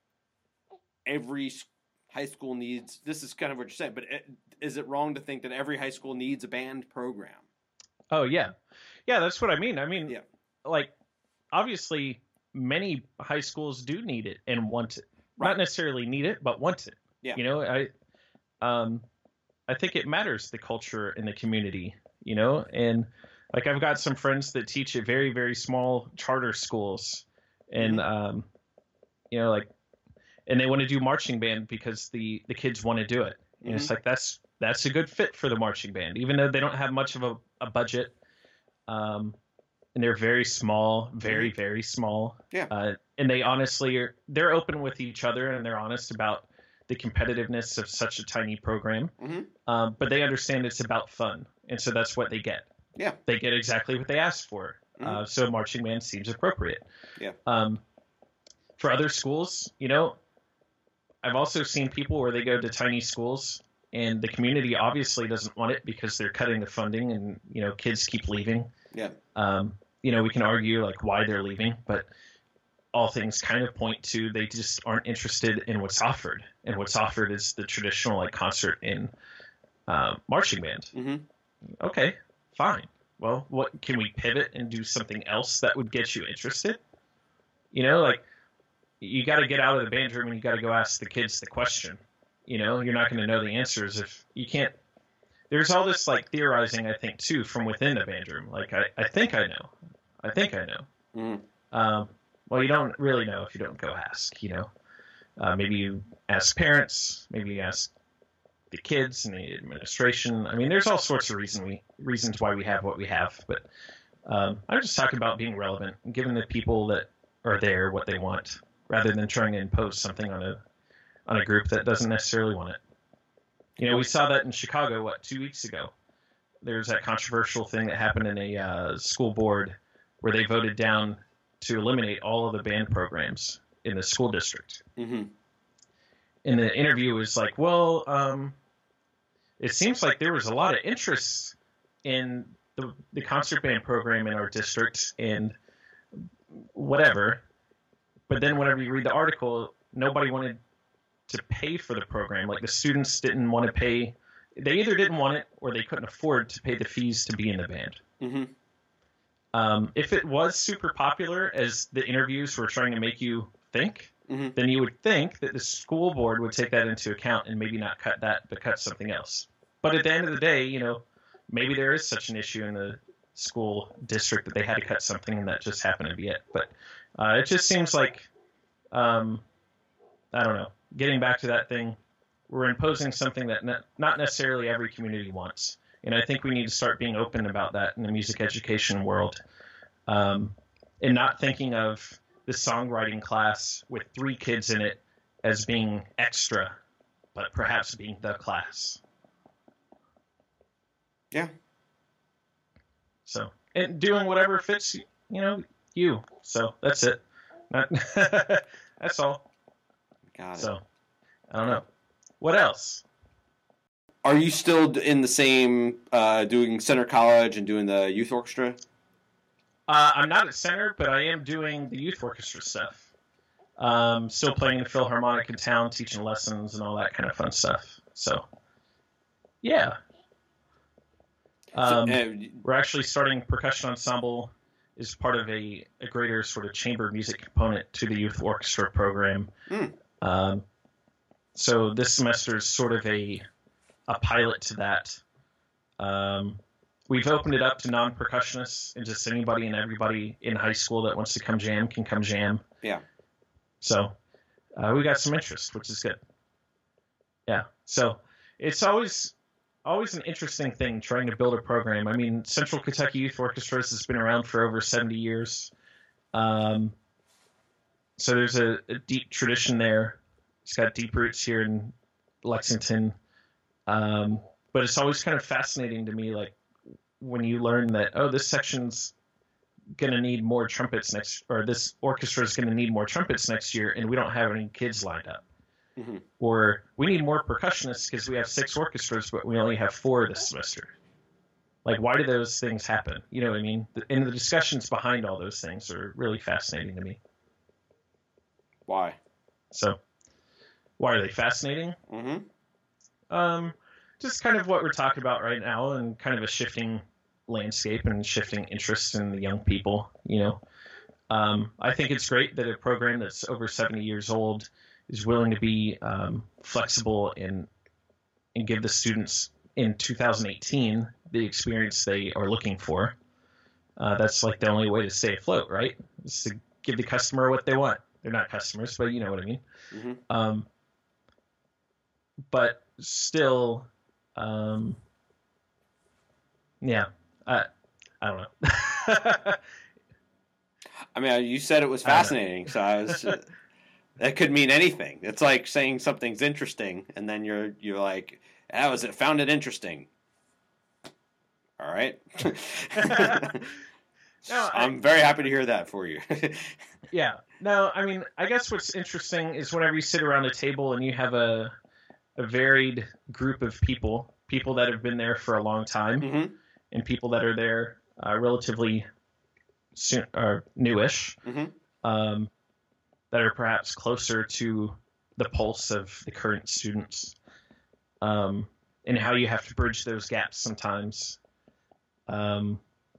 every s- high school needs, this is kind of what you're saying, but it, is it wrong to think that every high school needs a band program? Oh yeah, yeah. That's what I mean. I mean, Yeah. like obviously many high schools do need it and want it. Right. Not necessarily need it, but want it. Yeah. You know, I um I think it matters, the culture in the community, you know, and like I've got some friends that teach at very, very small charter schools, and Mhm. um you know, like and they want to do marching band because the the kids want to do it. And it's Mhm. like that's that's a good fit for the marching band, even though they don't have much of a, a budget. Um and they're very small, very, very small. Yeah. Uh, and they honestly are, they're open with each other and they're honest about the competitiveness of such a tiny program. Mhm. Um, but they understand it's about fun. And so that's what they get. Yeah. They get exactly what they asked for. Mhm. Uh, so marching band seems appropriate. Yeah. Um, for other schools, you know, I've also seen people where they go to tiny schools and the community obviously doesn't want it because they're cutting the funding and, you know, kids keep leaving. Yeah. Um, you know, we can argue like why they're leaving, but all things kind of point to they just aren't interested in what's offered. And what's offered is the traditional like concert in uh, marching band. Mm-hmm. Okay, fine. Well, what can we pivot and do something else that would get you interested? You know, like you got to get out of the band room and you got to go ask the kids the question. You know, you're not going to know the answers if you can't. There's all this like theorizing, I think, too, from within the band room. Like, I, I think I know. I think I know. Mm-hmm. Um, well, you don't really know if you don't go ask, you know. Uh, maybe you ask parents. Maybe you ask the kids and the administration. I mean, there's all sorts of reason we, reasons why we have what we have. But um, I'm just talking about being relevant and giving the people that are there what they want, rather than trying to impose something on a on a group that doesn't necessarily want it. You know, we saw that in Chicago, what, two weeks ago. There's that controversial thing that happened in a uh, school board where they voted down to eliminate all of the band programs in the school district. Mm-hmm. And the interview was like, well, um, it seems like there was a lot of interest in the, the concert band program in our district and whatever. But then whenever you read the article, nobody wanted to pay for the program. Like the students didn't want to pay. They either didn't want it or they couldn't afford to pay the fees to be in the band. Mm-hmm. Um, if it was super popular, as the interviews were trying to make you think, Mm-hmm. then you would think that the school board would take that into account and maybe not cut that, but cut something else. But at the end of the day, you know, maybe there is such an issue in the school district that they had to cut something and that just happened to be it. But uh, it just seems like, um, I don't know, getting back to that thing, we're imposing something that ne- not necessarily every community wants. And I think we need to start being open about that in the music education world, um, and not thinking of this songwriting class with three kids in it as being extra, but perhaps being the class. Yeah. So, and doing whatever fits, you know, you. So that's it. Not, that's all. Got it. So, I don't know. What else? Are you still in the same, uh, doing Center College and doing the youth orchestra? Uh, I'm not at Center, but I am doing the youth orchestra stuff. Um, still playing the Philharmonic in town, teaching lessons and all that kind of fun stuff. So, yeah. Um, so, uh, we're actually starting percussion ensemble as part of a, a greater sort of chamber music component to the youth orchestra program. Mm. Um, so this semester is sort of a a pilot to that. Um, we've opened it up to non-percussionists, and just anybody and everybody in high school that wants to come jam can come jam. Yeah. So uh, we got some interest, which is good. Yeah. So it's always always an interesting thing trying to build a program. I mean, Central Kentucky Youth Orchestras has been around for over seventy years. Um, so there's a, a deep tradition there. It's got deep roots here in Lexington. Um, but it's always kind of fascinating to me, like when you learn that, oh, this section's going to need more trumpets next, or this orchestra is going to need more trumpets next year, and we don't have any kids lined up. Mm-hmm. Or we need more percussionists because we have six orchestras, but we only have four this semester. Like, why do those things happen? You know what I mean? And the discussions behind all those things are really fascinating to me. Why? So, why are they fascinating? Mm-hmm. Um, just kind of what we're talking about right now, and kind of a shifting landscape and shifting interest in the young people, you know. Um, I think it's great that a program that's over seventy years old is willing to be um, flexible and and give the students in two thousand eighteen the experience they are looking for. Uh, that's like the only way to stay afloat, right? Is to give the customer what they want. They're not customers, but you know what I mean. Mm-hmm. Um, but still, um, yeah, I, I don't know. I mean, you said it was fascinating, so I was. Uh, that could mean anything. It's like saying something's interesting, and then you're you're like, "That was it. Found it interesting." All right. No, I'm I, very happy to hear that for you. yeah. No, I mean, I guess what's interesting is whenever you sit around a table and you have a a varied group of people, people that have been there for a long time, Mm-hmm. and people that are there uh, relatively soon or newish, Mm-hmm. um, that are perhaps closer to the pulse of the current students, um, and how you have to bridge those gaps sometimes. Um,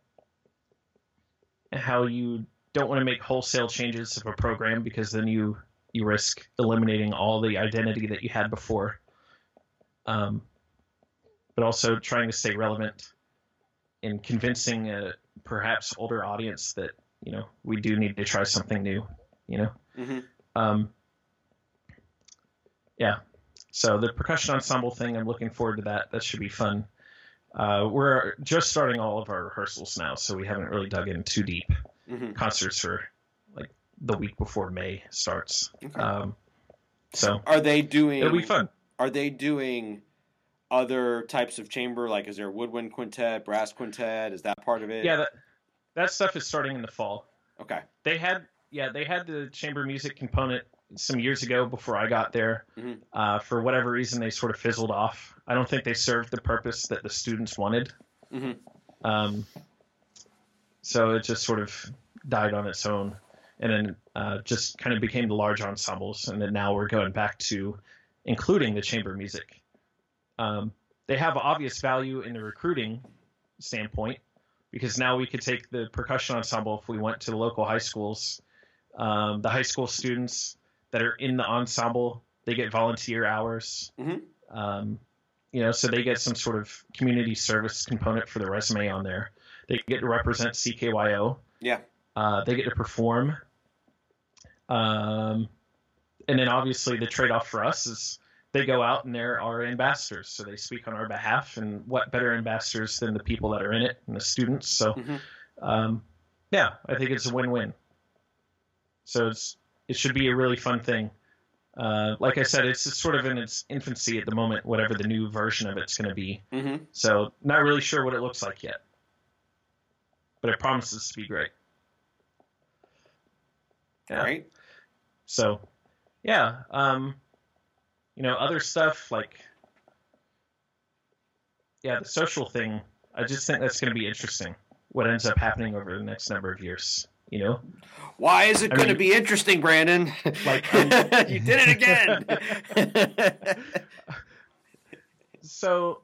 and how you don't want to make wholesale changes of a program because then you you risk eliminating all the identity that you had before. Um, but also trying to stay relevant and convincing a perhaps older audience that, you know, we do need to try something new, you know? Mm-hmm. Um, yeah. So the percussion ensemble thing, I'm looking forward to that. That should be fun. Uh, we're just starting all of our rehearsals now, so we haven't really dug in too deep. Mm-hmm. Concerts are like the week before May starts. Okay. Um, so Are they doing? it'll be fun. Are they doing other types of chamber? Like, is there a woodwind quintet, brass quintet? Is that part of it? Yeah, that that stuff is starting in the fall. Okay. They had yeah they had the chamber music component some years ago before I got there. Mm-hmm. Uh, for whatever reason, they sort of fizzled off. I don't think they served the purpose that the students wanted. Mm-hmm. Um, so it just sort of died on its own, and then uh, just kind of became the large ensembles. And then now we're going back to including the chamber music. Um, they have obvious value in the recruiting standpoint, because now we could take the percussion ensemble if we went to the local high schools. Um, the high school students that are in the ensemble, they get volunteer hours. Mm-hmm. Um, you know, so they get some sort of community service component for their resume on there. They get to represent C K Y O. Yeah. Uh, they get to perform. Um, and then obviously the trade-off for us is they go out and they're our ambassadors. So they speak on our behalf, and what better ambassadors than the people that are in it and the students. So, Mm-hmm. um, yeah, I think it's a win-win. So it's it should be a really fun thing. Uh, like I said, it's sort of in its infancy at the moment, whatever the new version of it's going to be. Mm-hmm. So not really sure what it looks like yet, but it promises to be great. Yeah. All right. So, yeah, um, you know, other stuff like, yeah, the social thing. I just think that's going to be interesting. What ends up happening over the next number of years, you know? Why is it going to mean, be interesting, Brandon? Like um, you did it again. So,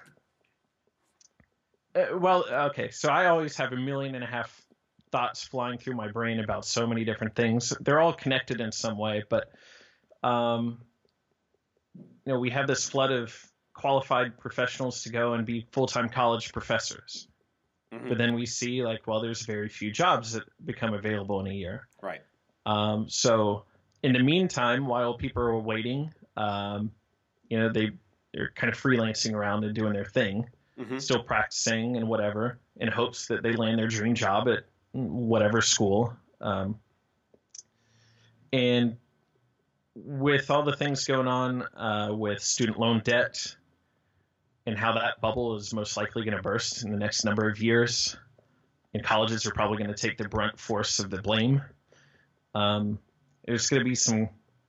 uh, well, okay. So I always have a million and a half thoughts flying through my brain about so many different things. They're all connected in some way, but um, you know, we have this flood of qualified professionals to go and be full-time college professors. Mm-hmm. But then we see like, well, there's very few jobs that become available in a year. Right. Um, so in the meantime, while people are waiting, um, you know, they, they're kind of freelancing around and doing their thing, mm-hmm. still practicing and whatever, in hopes that they land their dream job at whatever school. Um, and with all the things going on uh, with student loan debt, and how that bubble is most likely going to burst in the next number of years, and colleges are probably going to take the brunt force of the blame. Um, there's going to be some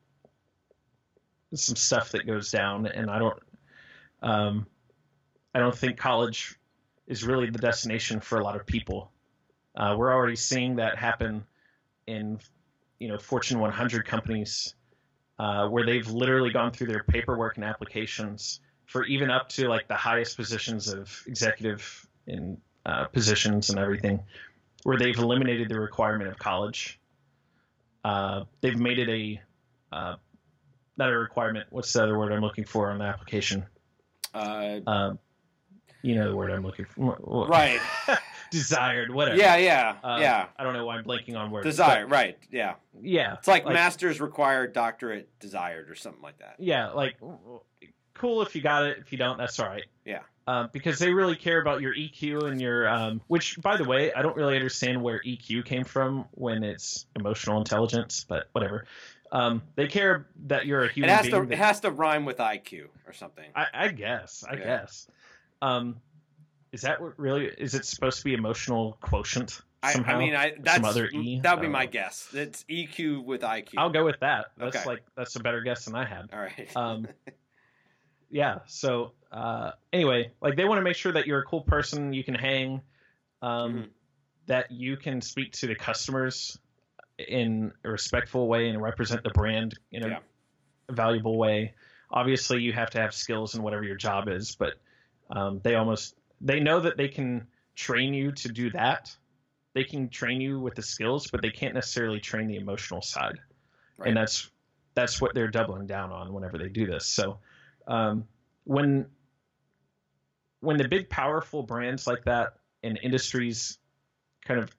some stuff that goes down, and I don't um, I don't think college is really the destination for a lot of people. Uh, we're already seeing that happen in you know Fortune one hundred companies uh, where they've literally gone through their paperwork and applications for even up to like the highest positions of executive in uh, positions and everything, where they've eliminated the requirement of college. Uh, they've made it a, uh, not a requirement. What's the other word I'm looking for on the application? Uh, uh, you know the word I'm looking for. Right. Desired, whatever. Yeah, yeah, uh, yeah. I don't know why I'm blanking on words. Desired, right, yeah. Yeah. It's like, like master's required, doctorate desired, or something like that. Yeah, like... cool if you got it. If you don't, that's all right. Yeah. Uh, because they really care about your E Q and your, um, which, by the way, I don't really understand where E Q came from when it's emotional intelligence, but whatever. Um, they care that you're a human it has being. To, that, it has to rhyme with I Q or something. I, I guess. I yeah. guess. Um, is that what really? Is it supposed to be emotional quotient? Somehow? I, I mean, I that's some other E. That would be my know. guess. It's E Q with I Q. I'll go with that. That's okay. like that's a better guess than I had. All right. um, yeah. So uh, anyway, like they want to make sure that you're a cool person, you can hang, um, mm-hmm. that you can speak to the customers in a respectful way and represent the brand in a yeah. valuable way. Obviously, you have to have skills in whatever your job is, but um, they almost they know that they can train you to do that. They can train you with the skills, but they can't necessarily train the emotional side. Right. And that's that's what they're doubling down on whenever they do this. So um, when when the big powerful brands like that and industries kind of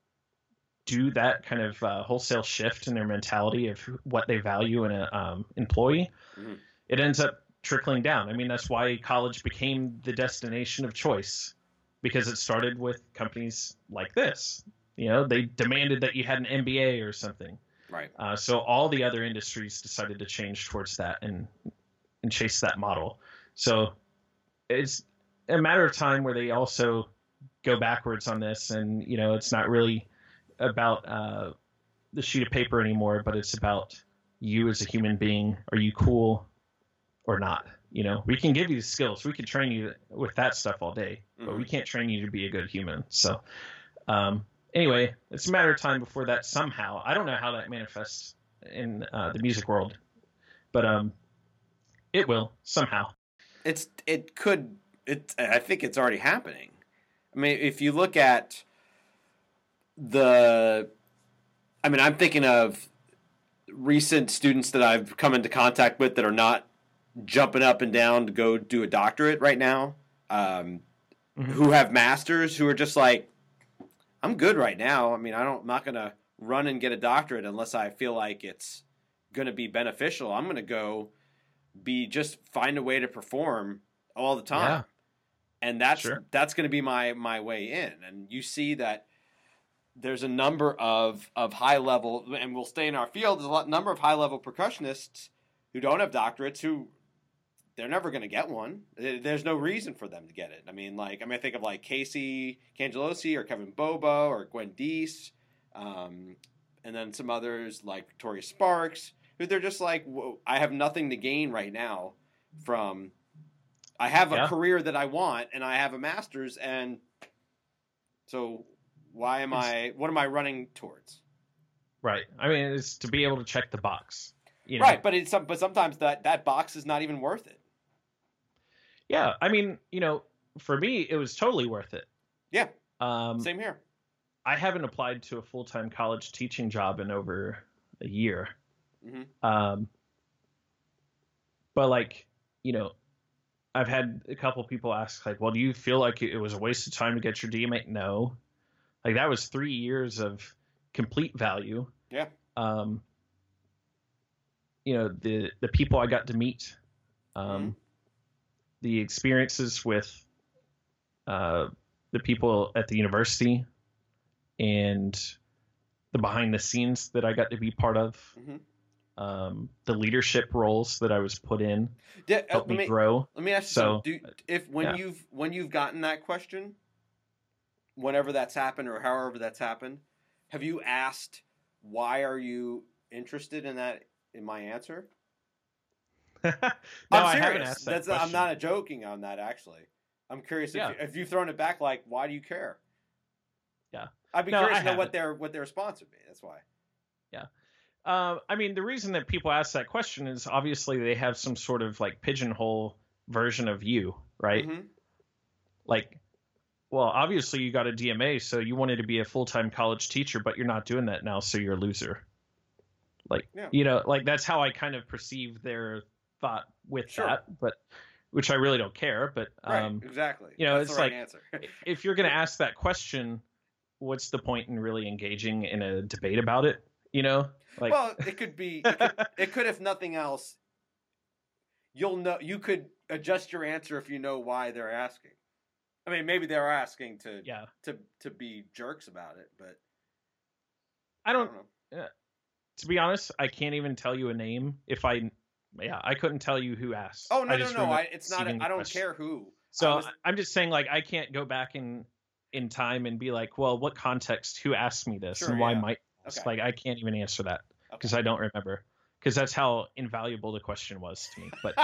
do that kind of uh, wholesale shift in their mentality of what they value in an um, employee, mm-hmm. it ends up trickling down. I mean, that's why college became the destination of choice, because it started with companies like this. You know, they demanded that you had an M B A or something. Right. Uh, so all the other industries decided to change towards that and and chase that model. So it's a matter of time where they also go backwards on this, and you know, it's not really about uh, the sheet of paper anymore, but it's about you as a human being. Are you cool or not? You know, we can give you the skills. We can train you with that stuff all day, but mm-hmm. we can't train you to be a good human. So um, anyway, it's a matter of time before that somehow, I don't know how that manifests in uh, the music world, but um, it will somehow. It's, it could, it, I think it's already happening. I mean, if you look at the, I mean, I'm thinking of recent students that I've come into contact with that are not jumping up and down to go do a doctorate right now, um, mm-hmm. who have masters, who are just like, I'm good right now. I mean, I don't, I'm not going to run and get a doctorate unless I feel like it's going to be beneficial. I'm going to go be, just find a way to perform all the time. Yeah. And that's, sure. that's going to be my, my way in. And you see that there's a number of, of high level, and we'll stay in our field. There's a lot, number of high level percussionists who don't have doctorates who they're never going to get one. There's no reason for them to get it. I mean, like I mean, I think of like Casey Cangelosi or Kevin Bobo or Gwen Deese, um, and then some others like Victoria Sparks, who they're just like, whoa, I have nothing to gain right now from. I have a Yeah. career that I want, and I have a master's, and so why am It's- I? What am I running towards? Right. I mean, it's to be able to check the box. You know? Right, but it's some, but sometimes that that box is not even worth it. Yeah. I mean, you know, for me, it was totally worth it. Yeah, Um, same here. I haven't applied to a full-time college teaching job in over a year. hmm Um, but like, you know, I've had a couple people ask like, well, do you feel like it was a waste of time to get your D M A? No, like that was three years of complete value. Yeah. Um, you know, the, the people I got to meet, um, Mhm. the experiences with, uh, the people at the university and the behind the scenes that I got to be part of, Mhm. um, the leadership roles that I was put in Yeah, uh, helped let me me grow. let me ask you So, something. Do, if when yeah. you've when you've gotten that question, whenever that's happened or however that's happened, have you asked why are you interested in that in my answer? no, I'm I serious. haven't asked that That's question. I'm not a joking on that actually. I'm curious Yeah. if, you, if you've thrown it back like why do you care? Yeah. I'd be No, curious I to know what haven't. their what their response would be. That's why. Uh, I mean, the reason that people ask that question is obviously they have some sort of like pigeonhole version of you, right? Mhm. Like, well, obviously you got a D M A, so you wanted to be a full-time college teacher, but you're not doing that now, so you're a loser. Like, Yeah. you know, like that's how I kind of perceive their thought with Sure. that, but which I really don't care. But Right. um, Exactly. you know, That's it's the right like- answer. if you're going to ask that question, what's the point in really engaging in a debate about it? You know, like, well, it could be. It could, it could, if nothing else, you'll know. You could adjust your answer if you know why they're asking. I mean, maybe they're asking to yeah, to to be jerks about it, but I I don't. don't know. To be honest, I can't even tell you a name. If I, yeah, I couldn't tell you who asked. Oh no, I no, just no! remember I, it's not. receiving A, the I don't question. care who. So I was- I'm just saying, like, I can't go back in in time and be like, well, what context? Who asked me this, Sure, and why yeah. might? This? Okay. Like, I can't even answer that because Okay. I don't remember. Because that's how invaluable the question was to me. But,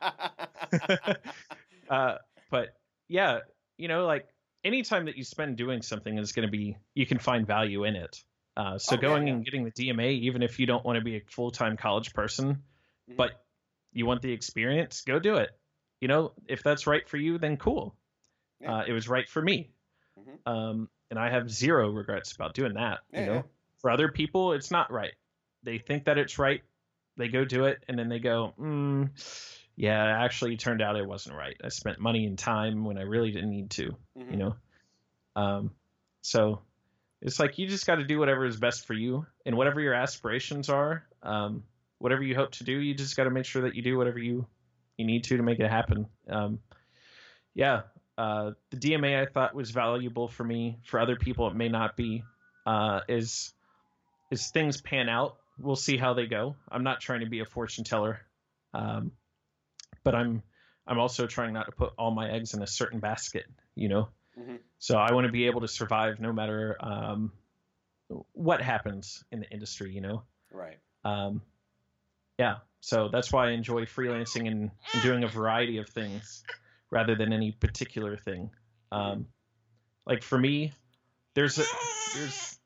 uh, but yeah, you know, like anytime that you spend doing something is going to be, you can find value in it. Uh, so Oh, yeah, going yeah. and getting the D M A, even if you don't want to be a full time college person, Mhm. but you want the experience, go do it. You know, if that's right for you, then cool. Yeah. Uh, it was right for me. Mhm. Um, and I have zero regrets about doing that. Yeah, you know, yeah. for other people, it's not right. They think that it's right. They go do it. And then they go, mm, yeah, actually it turned out it wasn't right. I spent money and time when I really didn't need to, Mhm. you know? Um, so it's like, you just got to do whatever is best for you and whatever your aspirations are. Um, whatever you hope to do, you just got to make sure that you do whatever you, you need to, to make it happen. Um, yeah. Uh, the D M A I thought was valuable for me. For other people, it may not be. Uh, as as things pan out, we'll see how they go. I'm not trying to be a fortune teller, um, but I'm I'm also trying not to put all my eggs in a certain basket. You know, Mhm. so I want to be able to survive no matter um, what happens in the industry. You know, Right. um, yeah. So that's why I enjoy freelancing and, and doing a variety of things rather than any particular thing. Um, like for me, there's a, there's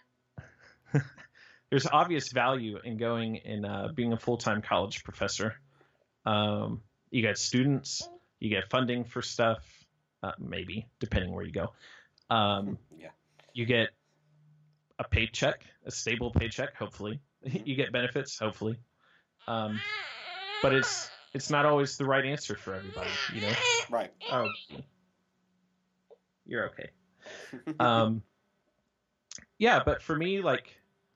there's obvious value in going and uh, being a full-time college professor. Um, you get students, you get funding for stuff, uh, maybe depending where you go. Um, Yeah. you get a paycheck, a stable paycheck, hopefully. Mhm. You get benefits, hopefully. Um, but it's it's not always the right answer for everybody, you know. Right. Oh, you're okay. Um, yeah, but for me, like,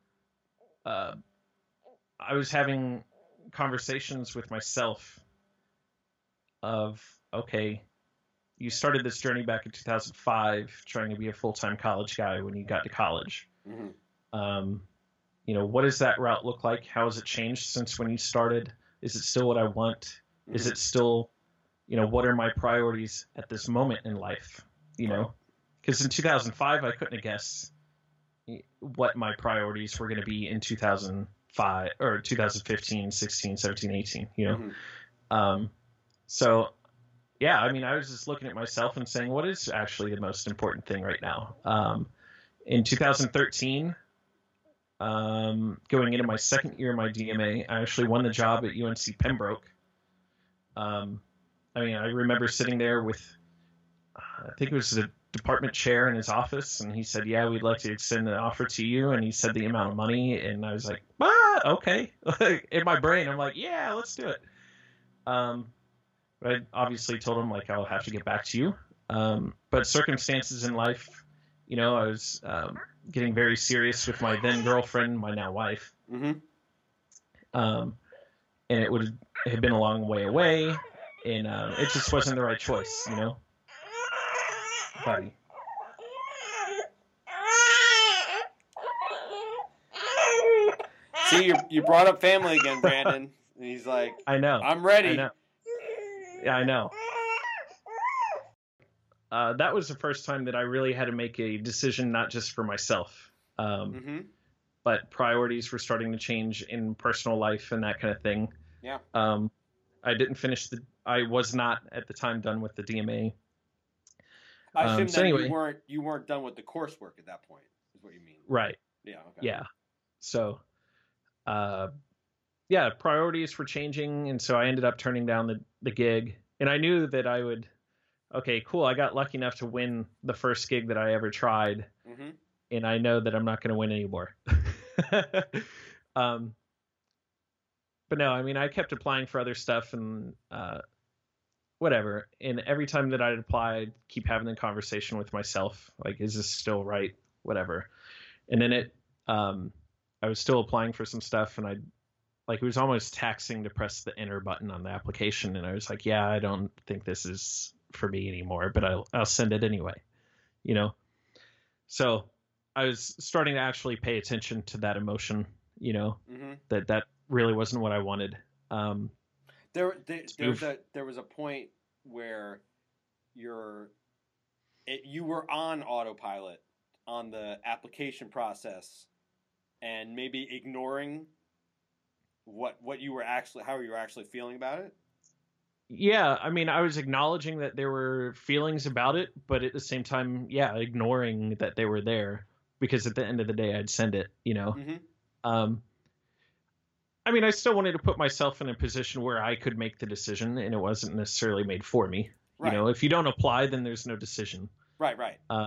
uh, I was having conversations with myself of, okay, you started this journey back in two thousand five, trying to be a full-time college guy when you got to college. Mm-hmm. Um, you know, what does that route look like? How has it changed since when you started? Is it still what I want? Mm-hmm. Is it still, you know, what are my priorities at this moment in life? You know, because in two thousand five, I couldn't have guessed what my priorities were going to be in two thousand five or two thousand fifteen, sixteen, seventeen, eighteen, you know? Mm-hmm. Um, so yeah, I mean, I was just looking at myself and saying, what is actually the most important thing right now? Um, in two thousand thirteen, um, going into my second year of my D M A, I actually won the job at U N C Pembroke. Um, I mean, I remember sitting there with, uh, I think it was the department chair in his office, and he said, yeah, we'd like to extend the offer to you. And he said the amount of money, and I was like, ah, okay. In my brain, I'm like, yeah, let's do it. Um, but I obviously told him, like, I'll have to get back to you. Um, but circumstances in life, you know, I was um, getting very serious with my then girlfriend, my now wife. Mm-hmm. Um, and it would have been a long way away, and uh, it just wasn't the right choice, you know? Buddy. See, you you brought up family again, Brandon. And he's like, I know. I'm ready. I know. Yeah, I know. Uh, that was the first time that I really had to make a decision, not just for myself, um, mm-hmm. but priorities were starting to change in personal life and that kind of thing. Yeah. Um, I didn't finish the. I was not at the time done with the D M A. I assume um, so that anyway, you weren't you weren't done with the coursework at that point. Is what you mean? Right. Yeah. Okay. Yeah. So, uh, yeah, priorities were changing, and so I ended up turning down the the gig, and I knew that I would. Okay, cool. I got lucky enough to win the first gig that I ever tried, mm-hmm. and I know that I'm not going to win anymore. um, but no, I mean, I kept applying for other stuff and uh, whatever. And every time that I'd apply, I'd keep having the conversation with myself, like, is this still right? Whatever. And then it, um, I was still applying for some stuff, and I, like, it was almost taxing to press the enter button on the application. And I was like, yeah, I don't think this is for me anymore, but I'll, I'll send it anyway, you know? So I was starting to actually pay attention to that emotion, you know, mm-hmm. that that really wasn't what I wanted. Um, there, there, there was a, there was a point where you're, it, you were on autopilot on the application process and maybe ignoring what, what you were actually, how you were actually feeling about it. Yeah, I mean, I was acknowledging that there were feelings about it, but at the same time, yeah, ignoring that they were there, because at the end of the day, I'd send it, you know? Mm-hmm. Um, I mean, I still wanted to put myself in a position where I could make the decision, and it wasn't necessarily made for me. Right. You know, if you don't apply, then there's no decision. Right, right. Uh,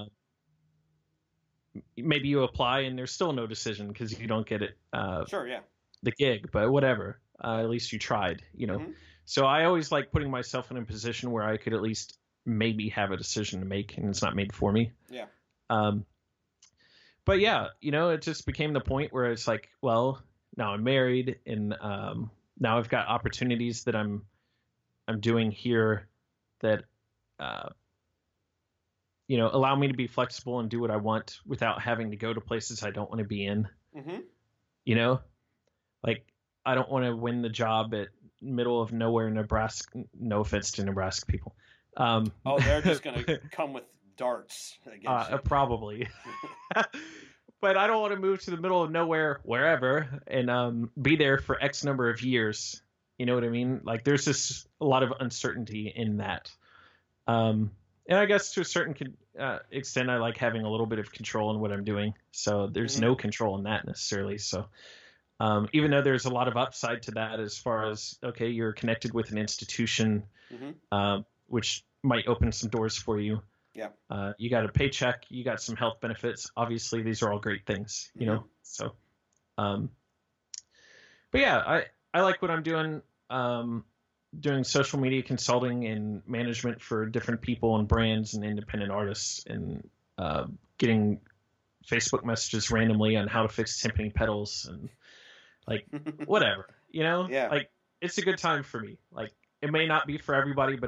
maybe you apply and there's still no decision because you don't get it. Uh, sure, yeah. The gig, but whatever. Uh, at least you tried, you know? Mm-hmm. So I always like putting myself in a position where I could at least maybe have a decision to make, and it's not made for me. Yeah. Um, but yeah, you know, it just became the point where it's like, well, now I'm married, and um, now I've got opportunities that I'm, I'm doing here that, uh, you know, allow me to be flexible and do what I want without having to go to places I don't want to be in. Mm-hmm. You know, like, I don't want to win the job at middle of nowhere, Nebraska. No offense to Nebraska people. Um, oh, they're just going to come with darts against uh, you. Probably. But I don't want to move to the middle of nowhere, wherever, and um, be there for X number of years. You know what I mean? Like, there's just a lot of uncertainty in that. Um, and I guess to a certain uh, extent, I like having a little bit of control in what I'm doing. So there's mm-hmm. no control in that necessarily. So Um, even though there's a lot of upside to that as far as, okay, you're connected with an institution, mm-hmm. uh, which might open some doors for you. Yeah. Uh, you got a paycheck, you got some health benefits. Obviously, these are all great things, you mm-hmm. know? So, um, but yeah, I, I like what I'm doing, um, doing social media consulting and management for different people and brands and independent artists, and uh, getting Facebook messages randomly on how to fix timpani pedals and, like, whatever, you know, yeah. like, it's a good time for me. Like, it may not be for everybody, but it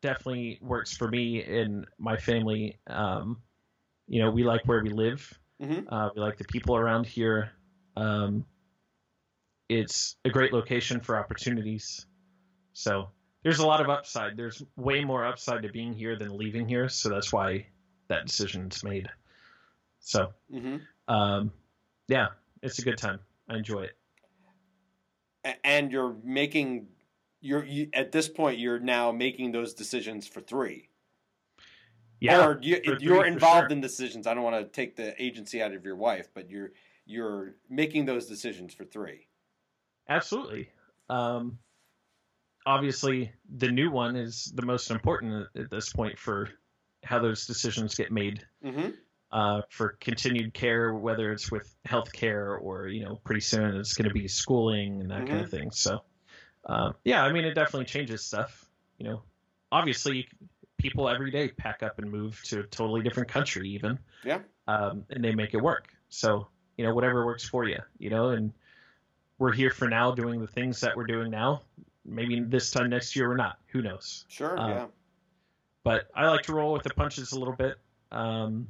definitely works for me and my family. Um, you know, we like where we live. Mm-hmm. Uh, we like the people around here. Um, it's a great location for opportunities. So there's a lot of upside. There's way more upside to being here than leaving here. So that's why that decision's made. So, Mm-hmm. um, yeah, it's a good time. I enjoy it. A- And you're making, you're you, at this point, you're now making those decisions for three. Yeah, Or you, for you're three, for involved sure. in decisions. I don't want to take the agency out of your wife, but you're you're making those decisions for three. Absolutely. Um, obviously, the new one is the most important at this point for how those decisions get made. Mm-hmm. Uh, for continued care, whether it's with healthcare or, you know, pretty soon it's going to be schooling and that Mm-hmm. kind of thing. So, uh, yeah, I mean, it definitely changes stuff. You know, obviously, people every day pack up and move to a totally different country, even. Yeah. Um, and they make it work. So, you know, whatever works for you, you know, and we're here for now doing the things that we're doing now. Maybe this time next year we're not. Who knows? Sure. Uh, yeah. But I like to roll with the punches a little bit. Um,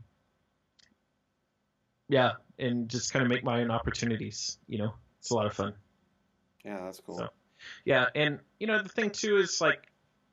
yeah, and just kind of make my own opportunities. You know, it's a lot of fun. Yeah, that's cool. So, yeah, and you know the thing too is like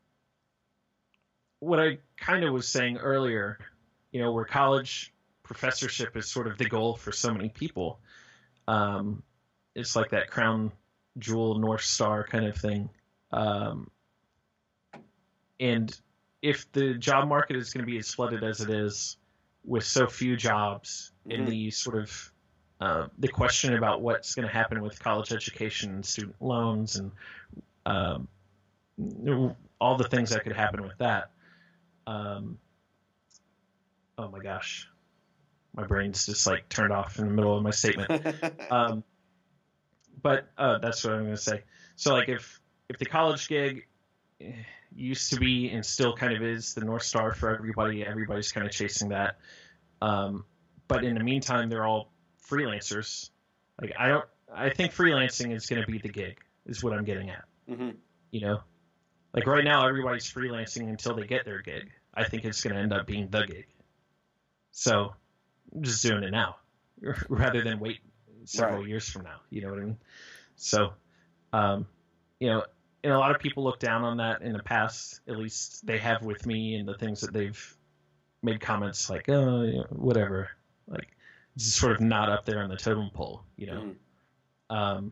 what I kind of was saying earlier. You know, where college professorship is sort of the goal for so many people. Um, it's like that crown jewel North Star kind of thing. Um, and if the job market is going to be as flooded as it is, with so few jobs, Mhm. and the sort of uh, the question about what's going to happen with college education and student loans and um, all the things that could happen with that. Um, oh my gosh, my brain's just like turned off in the middle of my statement. Um, but uh, that's what I'm going to say. So like if if the college gig used to be and still kind of is the North Star for everybody, everybody's kind of chasing that. Um, but in the meantime, they're all freelancers. Like I don't, I think freelancing is going to be the gig, is what I'm getting at. Mm-hmm. You know, like right now, everybody's freelancing until they get their gig. I think it's going to end up being the gig. So I'm just doing it now rather than wait several Right. years from now. You know what I mean? So, um, you know, and a lot of people look down on that in the past, at least they have with me, and the things that they've made comments like, oh, you know, whatever. Like, it's just sort of not up there on the totem pole, you know? Mhm. Um,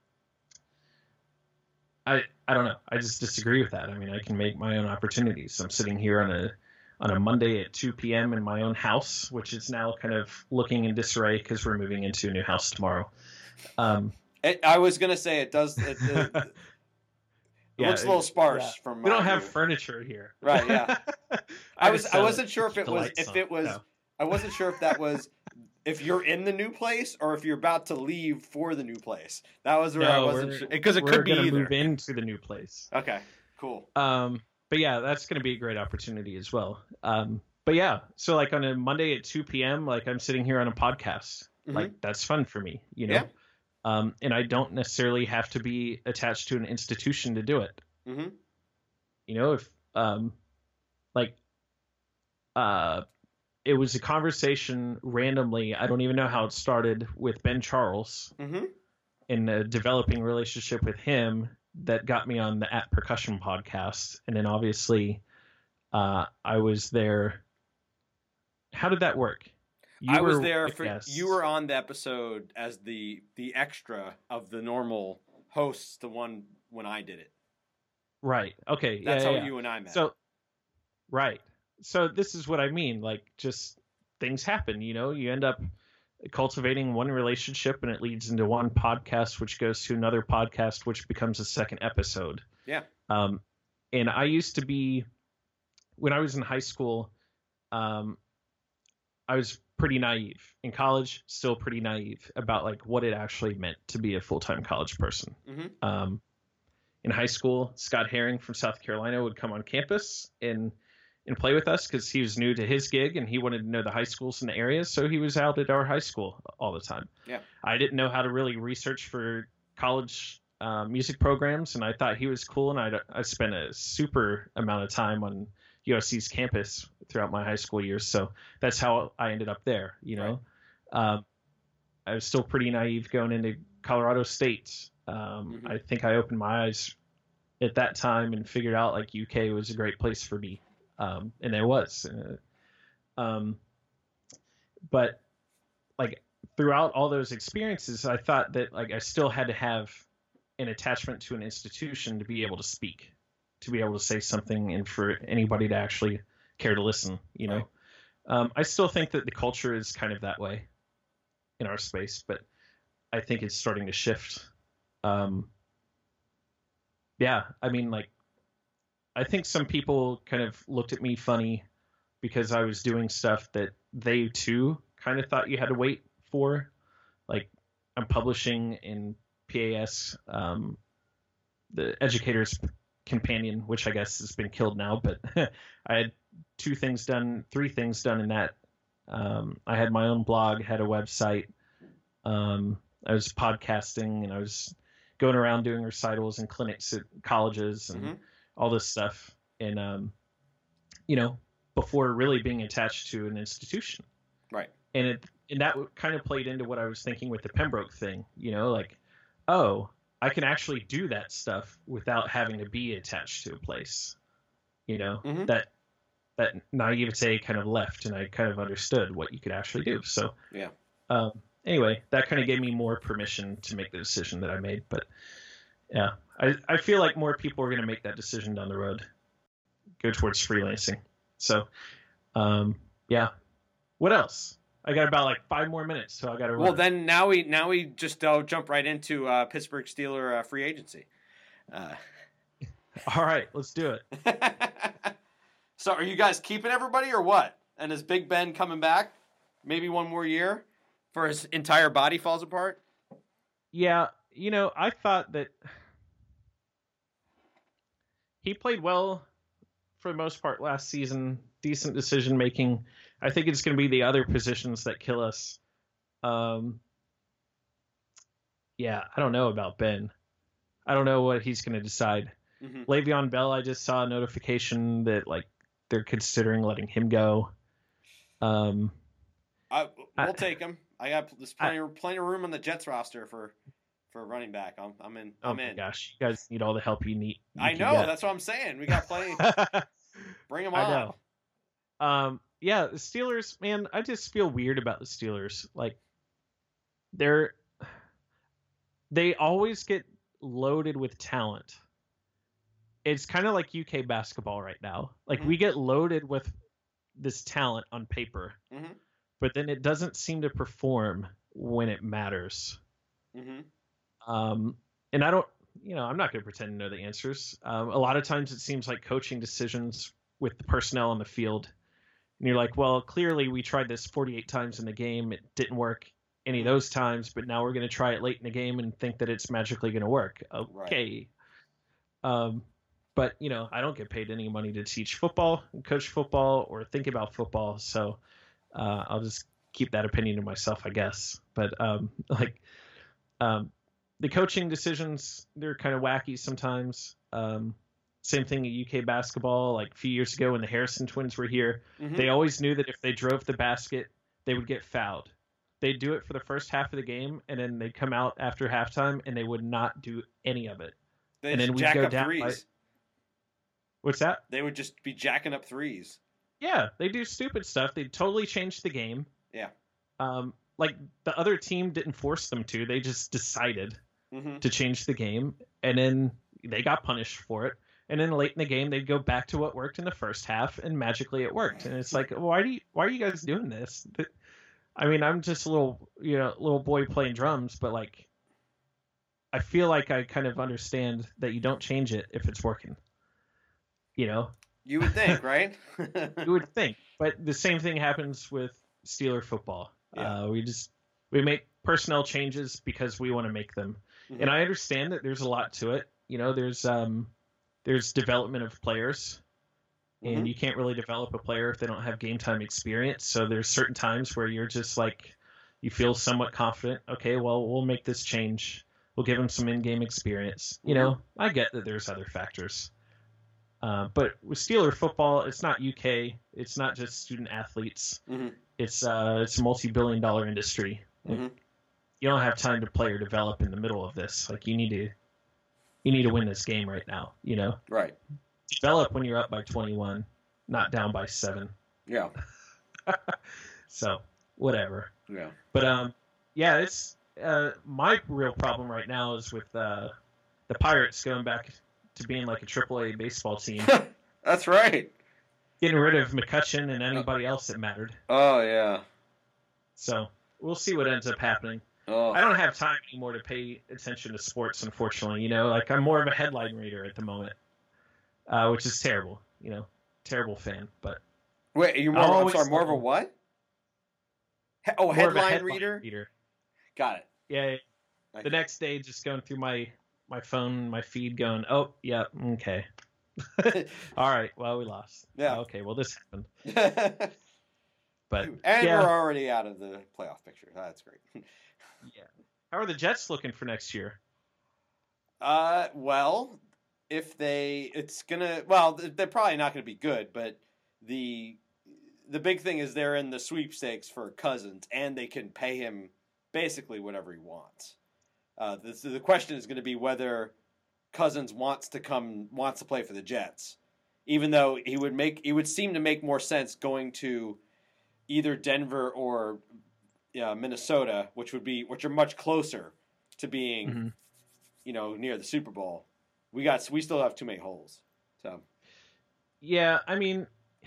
I, I don't know. I just disagree with that. I mean, I can make my own opportunities. I'm sitting here on a, on a Monday at two p.m. in my own house, which is now kind of looking in disarray because we're moving into a new house tomorrow. Um, It, I was gonna say it does. It, it, it Yeah, looks a little it- sparse yeah. from. we don't my have view. furniture here. Right, yeah. I, I was. just I sell wasn't it. sure if Keep it the was. lights If on. it was. No. I wasn't sure if that was. If you're in the new place or if you're about to leave for the new place. That was where I No, wasn't we're- sure because it We're could be gonna either. move into the new place. Okay, cool. Um, but yeah, that's going to be a great opportunity as well. Um, but yeah, so like on a Monday at two p.m., like I'm sitting here on a podcast. Mhm. Like that's fun for me, you know? Yeah. Um, and I don't necessarily have to be attached to an institution to do it. Mm-hmm. You know, if, um, like, uh, it was a conversation randomly. I don't even know how it started with Ben Charles Mm-hmm. in a developing relationship with him that got me on the At Percussion podcast. And then obviously uh, I was there. How did that work? You I was were there a for. guest. You were on the episode as the the extra of the normal hosts. The one when I did it. Right. Okay. That's yeah, how yeah, you and I met. So, right. So this is what I mean. Like, just things happen, you know, you end up cultivating one relationship and it leads into one podcast, which goes to another podcast, which becomes a second episode. Yeah. Um, and I used to be, when I was in high school, um, I was pretty naive. In college, still pretty naive about like what it actually meant to be a full-time college person. Mm-hmm. Um, in high school, Scott Herring from South Carolina would come on campus and and play with us because he was new to his gig and he wanted to know the high schools in the area. So he was out at our high school all the time. Yeah. I didn't know how to really research for college uh, music programs, and I thought he was cool. And I I spent a super amount of time on U S C's campus throughout my high school years, so that's how I ended up there. You know, right. um, I was still pretty naive going into Colorado State. Um, mm-hmm. I think I opened my eyes at that time and figured out like U K was a great place for me, um, and it was. Uh, um, but like throughout all those experiences, I thought that like I still had to have an attachment to an institution to be able to speak, to be able to say something, and for anybody to actually care to listen. You know, right. um, I still think that the culture is kind of that way in our space, but I think it's starting to shift. Um, yeah, I mean, like, I think some people kind of looked at me funny because I was doing stuff that they too kind of thought you had to wait for. Like, I'm publishing in P A S, um, the Educator's Companion, which I guess has been killed now, but I had two things done, three things done in that. Um, I had my own blog, had a website. Um, I was podcasting, and I was going around doing recitals and clinics at colleges and mm-hmm. all this stuff. And, um, you know, before really being attached to an institution. Right. And it, and that kind of played into what I was thinking with the Pembroke thing, you know, like, oh, I can actually do that stuff without having to be attached to a place, you know, mm-hmm. that, that naivete kind of left, and I kind of understood what you could actually do. So, yeah. Um, anyway, that kind of gave me more permission to make the decision that I made. But yeah, I, I feel like more people are going to make that decision down the road, go towards freelancing. So, um, yeah. What else? I got about like five more minutes, so I got to run. Well, then now we now we just uh, jump right into uh, Pittsburgh Steelers uh, free agency. Uh. All right, let's do it. So, are you guys keeping everybody or what? And is Big Ben coming back? Maybe one more year for his entire body falls apart? Yeah, you know, I thought that he played well for the most part last season. Decent decision making. I think it's going to be the other positions that kill us. Um, yeah, I don't know about Ben. I don't know what he's going to decide. Mm-hmm. Le'Veon Bell, I just saw a notification that like they're considering letting him go. Um, I, we'll I, take him. I got there's plenty, I, plenty of room on the Jets roster for for a running back. I'm I'm in. I'm oh my in. gosh, you guys need all the help you need. You I know. Get. That's what I'm saying. We got plenty. Bring them on. I know. Um. Yeah, the Steelers, man, I just feel weird about the Steelers. Like, they're they always get loaded with talent. It's kind of like U K basketball right now. Like, mm-hmm. we get loaded with this talent on paper, mm-hmm. but then it doesn't seem to perform when it matters. Mm-hmm. Um, and I don't, you know, I'm not going to pretend to know the answers. Um, a lot of times it seems like coaching decisions with the personnel on the field. And you're like, well, clearly we tried this forty-eight times in the game. It didn't work any of those times, but now we're going to try it late in the game and think that it's magically going to work. Okay. Right. Um, but, you know, I don't get paid any money to teach football, coach football, or think about football. So uh, I'll just keep that opinion to myself, I guess. But, um, like, um, the coaching decisions, they're kind of wacky sometimes. Um Same thing at U K basketball, like a few years ago when the Harrison twins were here. Mm-hmm. They always knew that if they drove the basket, they would get fouled. They'd do it for the first half of the game, and then they'd come out after halftime, and they would not do any of it. They and then we'd go down. Threes. By... What's that? They would just be jacking up threes. Yeah, they do stupid stuff. They totally changed the game. Yeah. Um, like the other team didn't force them to. They just decided mm-hmm. to change the game, and then they got punished for it. And then late in the game, they'd go back to what worked in the first half, and magically it worked. And it's like, why do you, why are you guys doing this? I mean, I'm just a little, you know, little boy playing drums, but like, I feel like I kind of understand that you don't change it if it's working. You know, you would think, right? You would think, but the same thing happens with Steeler football. Yeah. Uh, we just we make personnel changes because we want to make them, mm-hmm. and I understand that there's a lot to it. You know, there's um. There's development of players, and mm-hmm. you can't really develop a player if they don't have game time experience. So there's certain times where you're just like, you feel somewhat confident. Okay, well, we'll make this change. We'll give him some in-game experience. You know, I get that there's other factors. Uh, but with Steeler football, it's not U K. It's not just student athletes. Mm-hmm. It's uh, it's a multi-billion dollar industry. Mm-hmm. You don't have time to play or develop in the middle of this. Like you need to, you need to win this game right now. You know, Right. Develop when you're up by twenty-one, not down by seven. Yeah. So whatever. Yeah. But um, yeah, it's uh, my real problem right now is with uh, the Pirates going back to being like a triple A baseball team, That's right. getting rid of McCutcheon and anybody else that mattered. Oh yeah. So we'll see what ends up happening. Oh. I don't have time anymore to pay attention to sports, unfortunately. You know, like I'm more of a headline reader at the moment, uh, which is terrible. You know, terrible fan. But Wait, you're more. I'll I'm always sorry. More of a love- what? He- oh, more headline, of a headline reader. reader. Got it. Yeah. I- The next day, just going through my my phone, my feed, going, oh, yeah, okay. All right, well, we lost. Yeah. Okay, well, this happened. and But we're yeah, already out of the playoff picture. That's great. yeah. How are the Jets looking for next year? Uh, well, if they, it's gonna. Well, they're probably not gonna be good, but the the big thing is they're in the sweepstakes for Cousins, and they can pay him basically whatever he wants. Uh, the the question is going to be whether Cousins wants to come wants to play for the Jets, even though he would make he would seem to make more sense going to either Denver or uh, Minnesota, which would be which are much closer to being, Mm-hmm. you know, near the Super Bowl. We got we still have too many holes. So Yeah, I mean,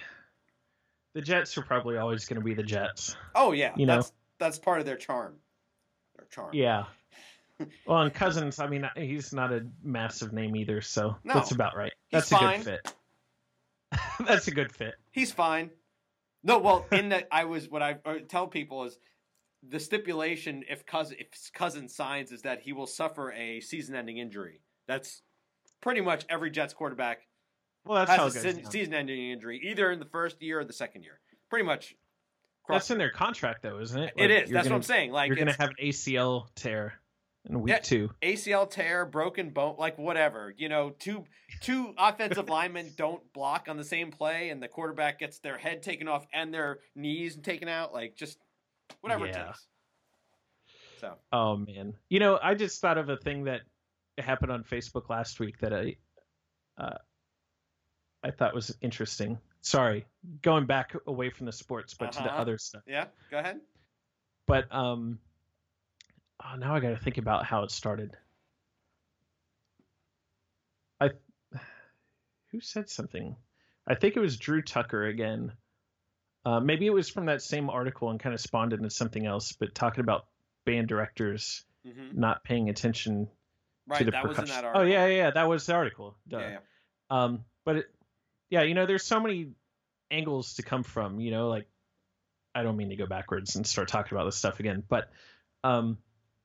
the Jets are probably always going to be the Jets. oh yeah, You know. that's that's part of their charm. Their charm. Yeah. Well, and Cousins, I mean, he's not a massive name either, so No. that's about right. He's That's a fine. good fit. That's a good fit. He's fine. No, well, in that I was what I uh, tell people is the stipulation if cousin if cousin signs is that he will suffer a season-ending injury. That's pretty much every Jets quarterback Well, that's how it has a goes. se- down. season-ending injury, either in the first year or the second year. Pretty much. That's in their contract, though, isn't it? It Like, is. you're That's gonna, what I'm saying. Like you're going to it's have an A C L tear in week Yeah. two. A C L tear, broken bone, like whatever. You know, two two offensive linemen don't block on the same play, and the quarterback gets their head taken off and their knees taken out. Like just whatever it Yeah. takes. So Oh man, you know, I just thought of a thing that happened on Facebook last week that I, uh, I thought was interesting. Sorry, going back away from the sports, but to the Uh-huh. other stuff. yeah, go ahead. But um, oh, now I got to think about how it started. I, who said something? I think it was Drew Tucker again. Uh, maybe it was from that same article and kind of spawned into something else, but talking about band directors Mm-hmm. not paying attention Right, to the that was in percussion. that Oh article. yeah, yeah, that was the article. Duh. yeah, yeah. Um, but it, yeah, you know, there's so many angles to come from. You know, like I don't mean to go backwards and start talking about this stuff again, but um,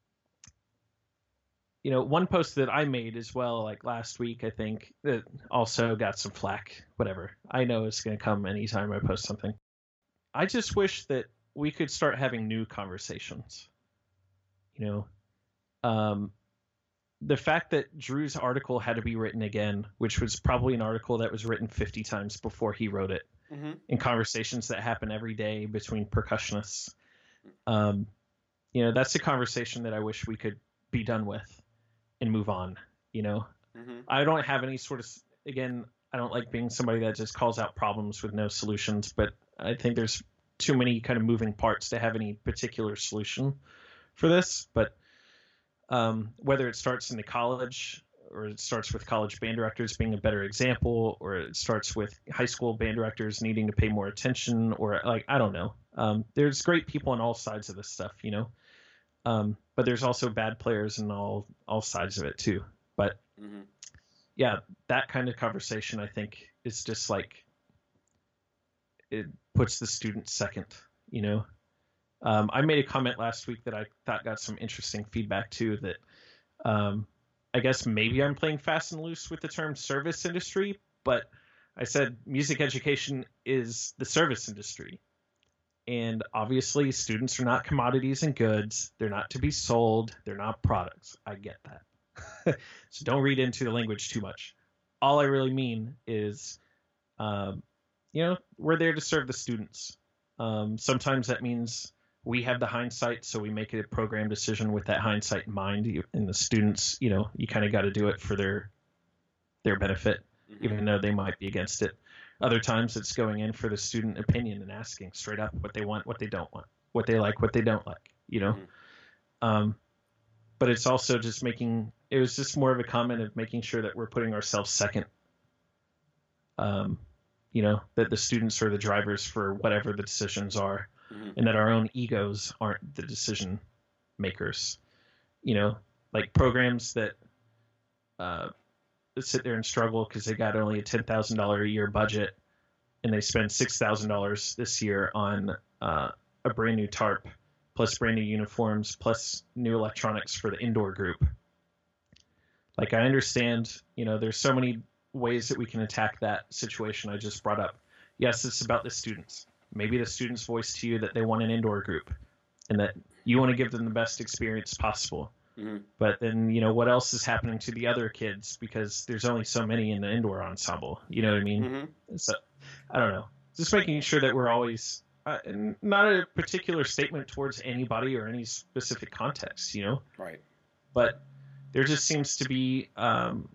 you know, one post that I made as well, like last week, I think that also got some flack. Whatever, I know it's going to come anytime I post something. I just wish that we could start having new conversations. You know. Um, the fact that Drew's article had to be written again, which was probably an article that was written fifty times before he wrote it, Mm-hmm. in conversations that happen every day between percussionists, um, you know, that's a conversation that I wish we could be done with and move on. You know, Mm-hmm. I don't have any sort of, again, I don't like being somebody that just calls out problems with no solutions, but I think there's too many kind of moving parts to have any particular solution for this. But Um, whether it starts in the college or it starts with college band directors being a better example, or it starts with high school band directors needing to pay more attention, or like, I don't know. Um, there's great people on all sides of this stuff, you know, um, but there's also bad players in all, all sides of it too. But Mm-hmm. yeah, that kind of conversation, I think, is just like, it puts the student second, you know? Um, I made a comment last week that I thought got some interesting feedback too, that um, I guess maybe I'm playing fast and loose with the term service industry, but I said music education is the service industry. And obviously, students are not commodities and goods. They're not to be sold. They're not products. I get that. So don't read into the language too much. All I really mean is, um, you know, we're there to serve the students. Um, sometimes that means we have the hindsight, so we make a program decision with that hindsight in mind. You, and the students, you know, you kind of got to do it for their their benefit, mm-hmm. even though they might be against it. Other times it's going in for the student opinion and asking straight up what they want, what they don't want, what they like, what they don't like, you know? Mm-hmm. Um, but it's also just making, it was just more of a comment of making sure that we're putting ourselves second. Um, you know, that the students are the drivers for whatever the decisions are, mm-hmm. and that our own egos aren't the decision makers. You know, like programs that, uh, sit there and struggle because they got only a ten thousand dollars a year budget and they spend six thousand dollars this year on uh, a brand new tarp plus brand new uniforms plus new electronics for the indoor group. Like, I understand, you know, there's so many ways that we can attack that situation I just brought up. Yes, it's about the students. Maybe the students voice to you that they want an indoor group and that you want to give them the best experience possible. Mm-hmm. But then, you know, what else is happening to the other kids because there's only so many in the indoor ensemble. You know what I mean? Mm-hmm. So, I don't know. Just making sure that we're always uh, not a particular statement towards anybody or any specific context, you know? Right. But there just seems to be um,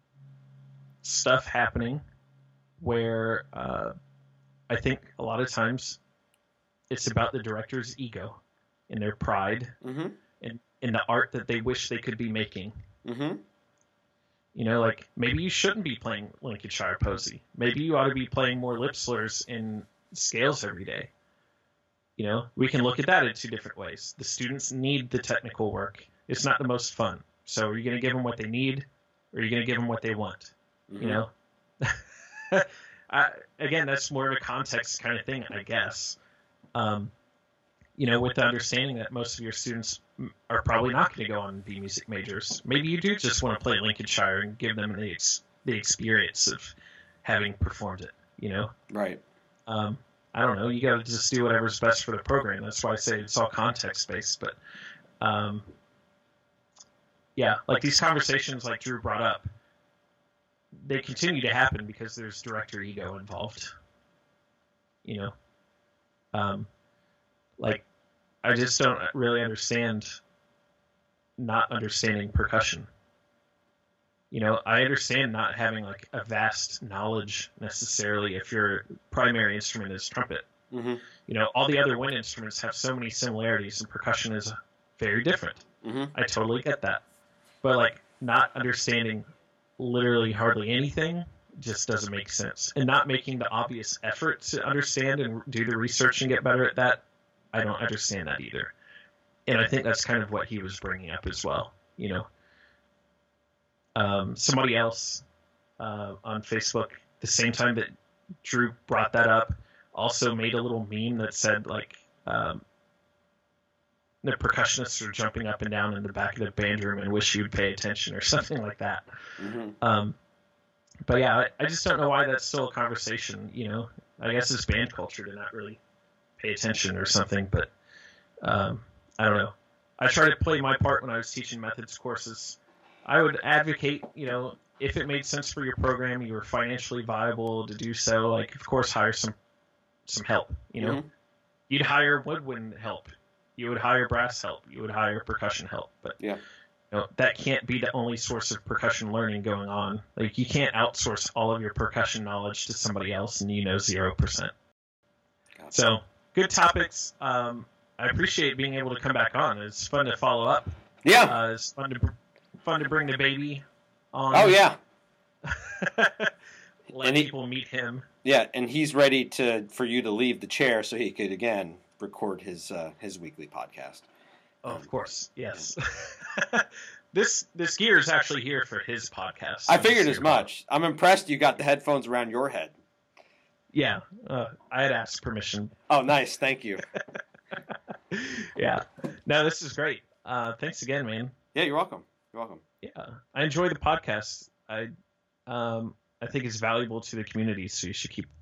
stuff happening where uh, I think a lot of times it's about the director's ego and their pride. Mm-hmm. and in the art that they wish they could be making. Mm-hmm. You know, like, maybe you shouldn't be playing Lincolnshire Posy. Maybe you ought to be playing more lip slurs in scales every day. You know, we can look at that in two different ways. The students need the technical work. It's not the most fun. So are you going to give them what they need, or are you going to give them what they want? Mm-hmm. You know? I, again, that's more of a context kind of thing, I guess. Um, you know, with the understanding that most of your students are probably not going to go on and be music majors. Maybe you do just want to play Lincolnshire and give them the ex- the experience of having performed it, you know? Right. Um, I don't know. You got to just do whatever's best for the program. That's why I say it's all context-based. But, um, yeah, like these conversations like Drew brought up, they continue to happen because there's director ego involved, you know? Um, like, I just don't really understand not understanding percussion. You know, I understand not having like a vast knowledge necessarily if your primary instrument is trumpet. Mm-hmm. You know, all the other wind instruments have so many similarities and percussion is very different. Mm-hmm. I totally get that. But like not understanding literally hardly anything just doesn't make sense. And not making the obvious effort to understand and do the research and get better at that, I don't understand that either. And I think that's kind of what he was bringing up as well, you know. Um, somebody else uh, on Facebook, the same time that Drew brought that up, also made a little meme that said, like, um, the percussionists are jumping up and down in the back of the band room and wish you'd pay attention or something like that. Mm-hmm. Um, but yeah, I, I just don't know why that's still a conversation, you know. I guess it's band culture to not really pay attention or something, but um, I don't know. I tried to play my part when I was teaching methods courses. I would advocate, you know, if it made sense for your program, you were financially viable to do so, like, of course, hire some some help, you know. Mm-hmm. You'd hire woodwind help. You would hire brass help. You would hire percussion help. But yeah. You know, that can't be the only source of percussion learning going on. Like, you can't outsource all of your percussion knowledge to somebody else and you know zero percent. Gotcha. So, good topics. Um, I appreciate being able to come back on. It's fun to follow up. Yeah. Uh, it's fun to fun to bring the baby on. Oh, yeah. Let he, people meet him. Yeah, and he's ready to for you to leave the chair so he could, again, record his uh, his weekly podcast. Oh, of course, yes. this this gear is actually here for his podcast. I figured as much. I'm impressed you got the headphones around your head. Yeah, uh, I had asked permission. Oh, nice. Thank you. Yeah. No, this is great. Uh, thanks again, man. Yeah, you're welcome. You're welcome. Yeah, I enjoy the podcast. I um, I think it's valuable to the community, so you should keep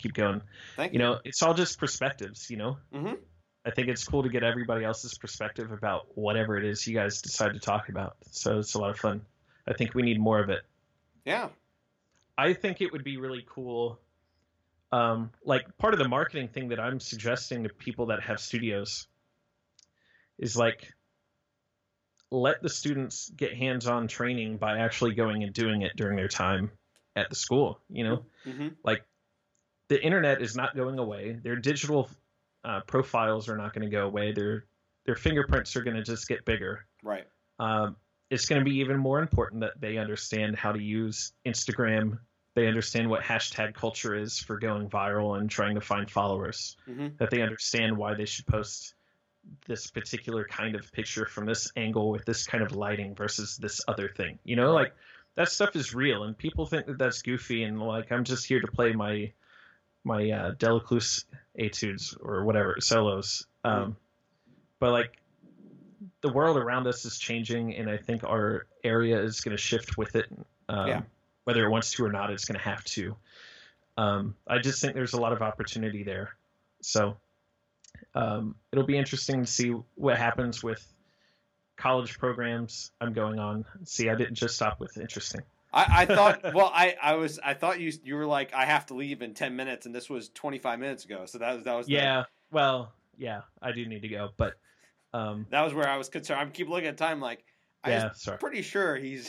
keep going. Thank You know, it's all just perspectives, you know? Mm-hmm. I think it's cool to get everybody else's perspective about whatever it is you guys decide to talk about. So it's a lot of fun. I think we need more of it. Yeah. I think it would be really cool. Um, like part of the marketing thing that I'm suggesting to people that have studios is like, let the students get hands-on training by actually going and doing it during their time at the school. You know, Mm-hmm. like the internet is not going away. Their digital uh, profiles are not going to go away. Their their fingerprints are going to just get bigger. Right. Um, it's going to be even more important that they understand how to use Instagram. They understand what hashtag culture is for going viral and trying to find followers. Mm-hmm. That they understand why they should post this particular kind of picture from this angle with this kind of lighting versus this other thing. You know, like that stuff is real, and people think that that's goofy and like I'm just here to play my my uh, Delacluse etudes or whatever solos. Um, Mm-hmm. But like the world around us is changing, and I think our area is going to shift with it. Um, Yeah. Whether it wants to or not, it's going to have to. Um, I just think there's a lot of opportunity there. So um, it'll be interesting to see what happens with college programs I'm going on. See, I didn't just stop with interesting. I, I thought. Well, I, I was. I thought you you were like, I have to leave in ten minutes, and this was twenty-five minutes ago. So that was that was. The, Yeah. Well, yeah, I do need to go, but um, That was where I was concerned. I keep looking at time, like, I yeah, was sorry. pretty sure he's.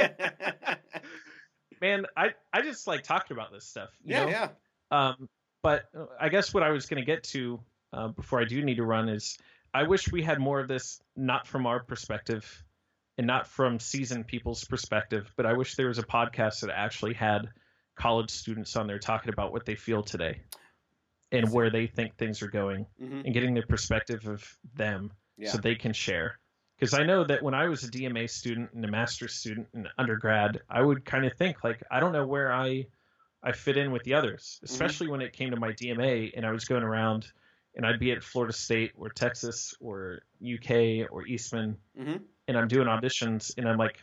Man, I, I just like talking about this stuff. You yeah, know? yeah. Um, but I guess what I was going to get to uh, before I do need to run is I wish we had more of this, not from our perspective and not from seasoned people's perspective, but I wish there was a podcast that actually had college students on there talking about what they feel today and where they think things are going Mm-hmm. and getting the perspective of them Yeah. so they can share. Because I know that when I was a D M A student and a master's student in undergrad, I would kind of think like, I don't know where I I fit in with the others, especially when it came to my D M A and I was going around and I'd be at Florida State or Texas or U K or Eastman Mm-hmm. and I'm doing auditions and I'm like,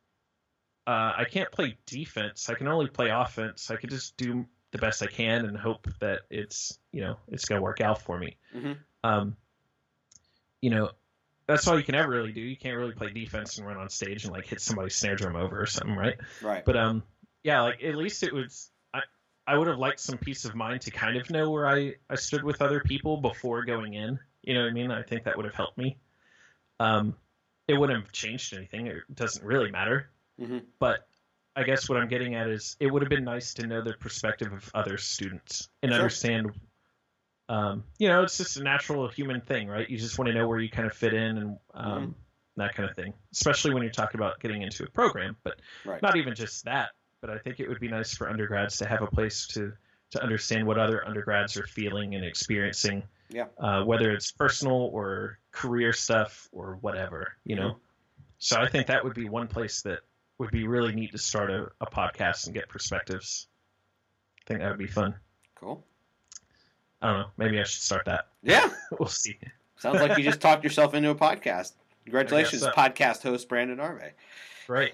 uh, I can't play defense. I can only play offense. I could just do the best I can and hope that it's, you know, it's going to work out for me. Mm-hmm. Um, you know, that's all you can ever really do. You can't really play defense and run on stage and like hit somebody's snare drum over or something, right? Right. But um, yeah, like at least it was. I I would have liked some peace of mind to kind of know where I I stood with other people before going in. You know what I mean? I think that would have helped me. Um, it wouldn't have changed anything. It doesn't really matter. Mm-hmm. But I guess what I'm getting at is it would have been nice to know the perspective of other students and Sure. understand. Um, you know, it's just a natural human thing, right? You just want to know where you kind of fit in and um, Mhm. that kind of thing, especially when you're talking about getting into a program, but Right. not even just that. But I think it would be nice for undergrads to have a place to, to understand what other undergrads are feeling and experiencing, Yeah. uh, whether it's personal or career stuff or whatever, you know? Mhm. So I think that would be one place that would be really neat to start a, a podcast and get perspectives. I think that would be fun. Cool. I don't know. Maybe I should start that. Yeah. We'll see. Sounds like you just talked yourself into a podcast. Congratulations, so. podcast host Brandon Arve. Great.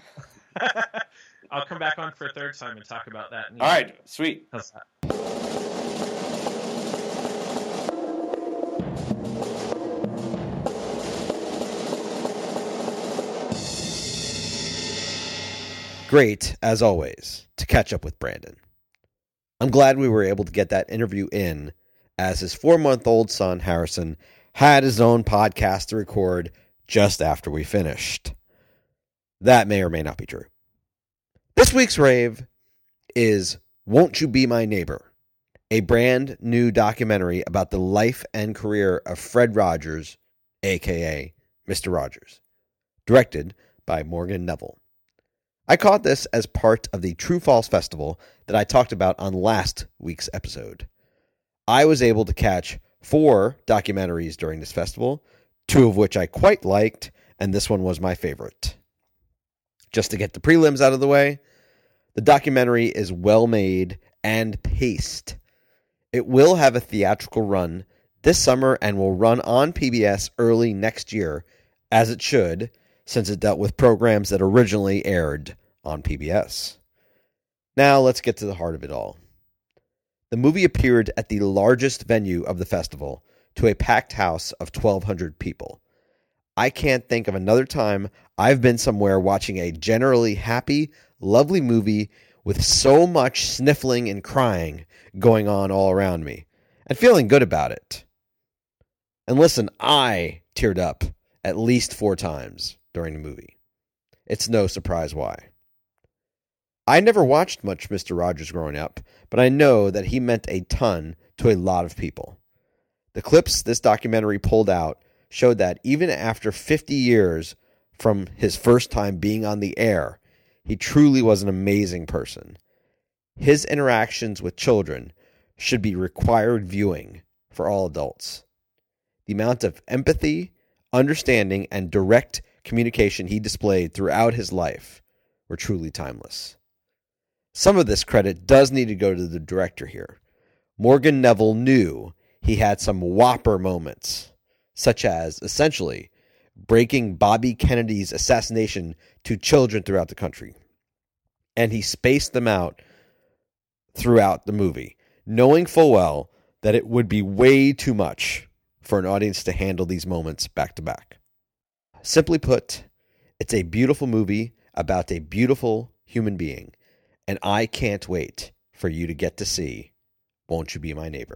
I'll come back on for a third time and talk about that. All right. Sweet. How's that? Great, as always, to catch up with Brandon. I'm glad we were able to get that interview in, as his four-month-old son, Harrison, had his own podcast to record just after we finished. That may or may not be true. This week's rave is Won't You Be My Neighbor, a brand new documentary about the life and career of Fred Rogers, a k a. Mister Rogers, directed by Morgan Neville. I caught this as part of the True False Festival that I talked about on last week's episode. I was able to catch four documentaries during this festival, two of which I quite liked, and this one was my favorite. Just to get the prelims out of the way, the documentary is well made and paced. It will have a theatrical run this summer and will run on P B S early next year, as it should, since it dealt with programs that originally aired on P B S. Now let's get to the heart of it all. The movie appeared at the largest venue of the festival to a packed house of twelve hundred people. I can't think of another time I've been somewhere watching a generally happy, lovely movie with so much sniffling and crying going on all around me, and feeling good about it. And listen, I teared up at least four times during the movie. It's no surprise why. I never watched much Mister Rogers growing up, but I know that he meant a ton to a lot of people. The clips this documentary pulled out showed that even after fifty years from his first time being on the air, he truly was an amazing person. His interactions with children should be required viewing for all adults. The amount of empathy, understanding, and direct communication he displayed throughout his life were truly timeless. Some of this credit does need to go to the director here. Morgan Neville knew he had some whopper moments, such as, essentially, breaking Bobby Kennedy's assassination to children throughout the country. And he spaced them out throughout the movie, knowing full well that it would be way too much for an audience to handle these moments back to back. Simply put, it's a beautiful movie about a beautiful human being, and I can't wait for you to get to see Won't You Be My Neighbor?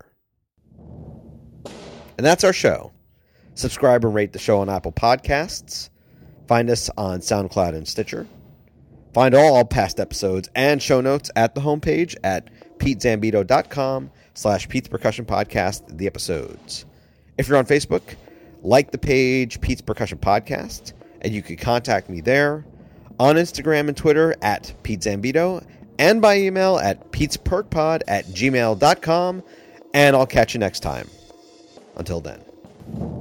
And that's our show. Subscribe and rate the show on Apple Podcasts. Find us on SoundCloud and Stitcher. Find all past episodes and show notes at the homepage at petezambito.com slash Pete's Percussion Podcast, the episodes. If you're on Facebook, like the page Pete's Percussion Podcast, and you can contact me there. On Instagram and Twitter at Pete Zambito, and by email at petesperkpod at gmail dot com, and I'll catch you next time. Until then.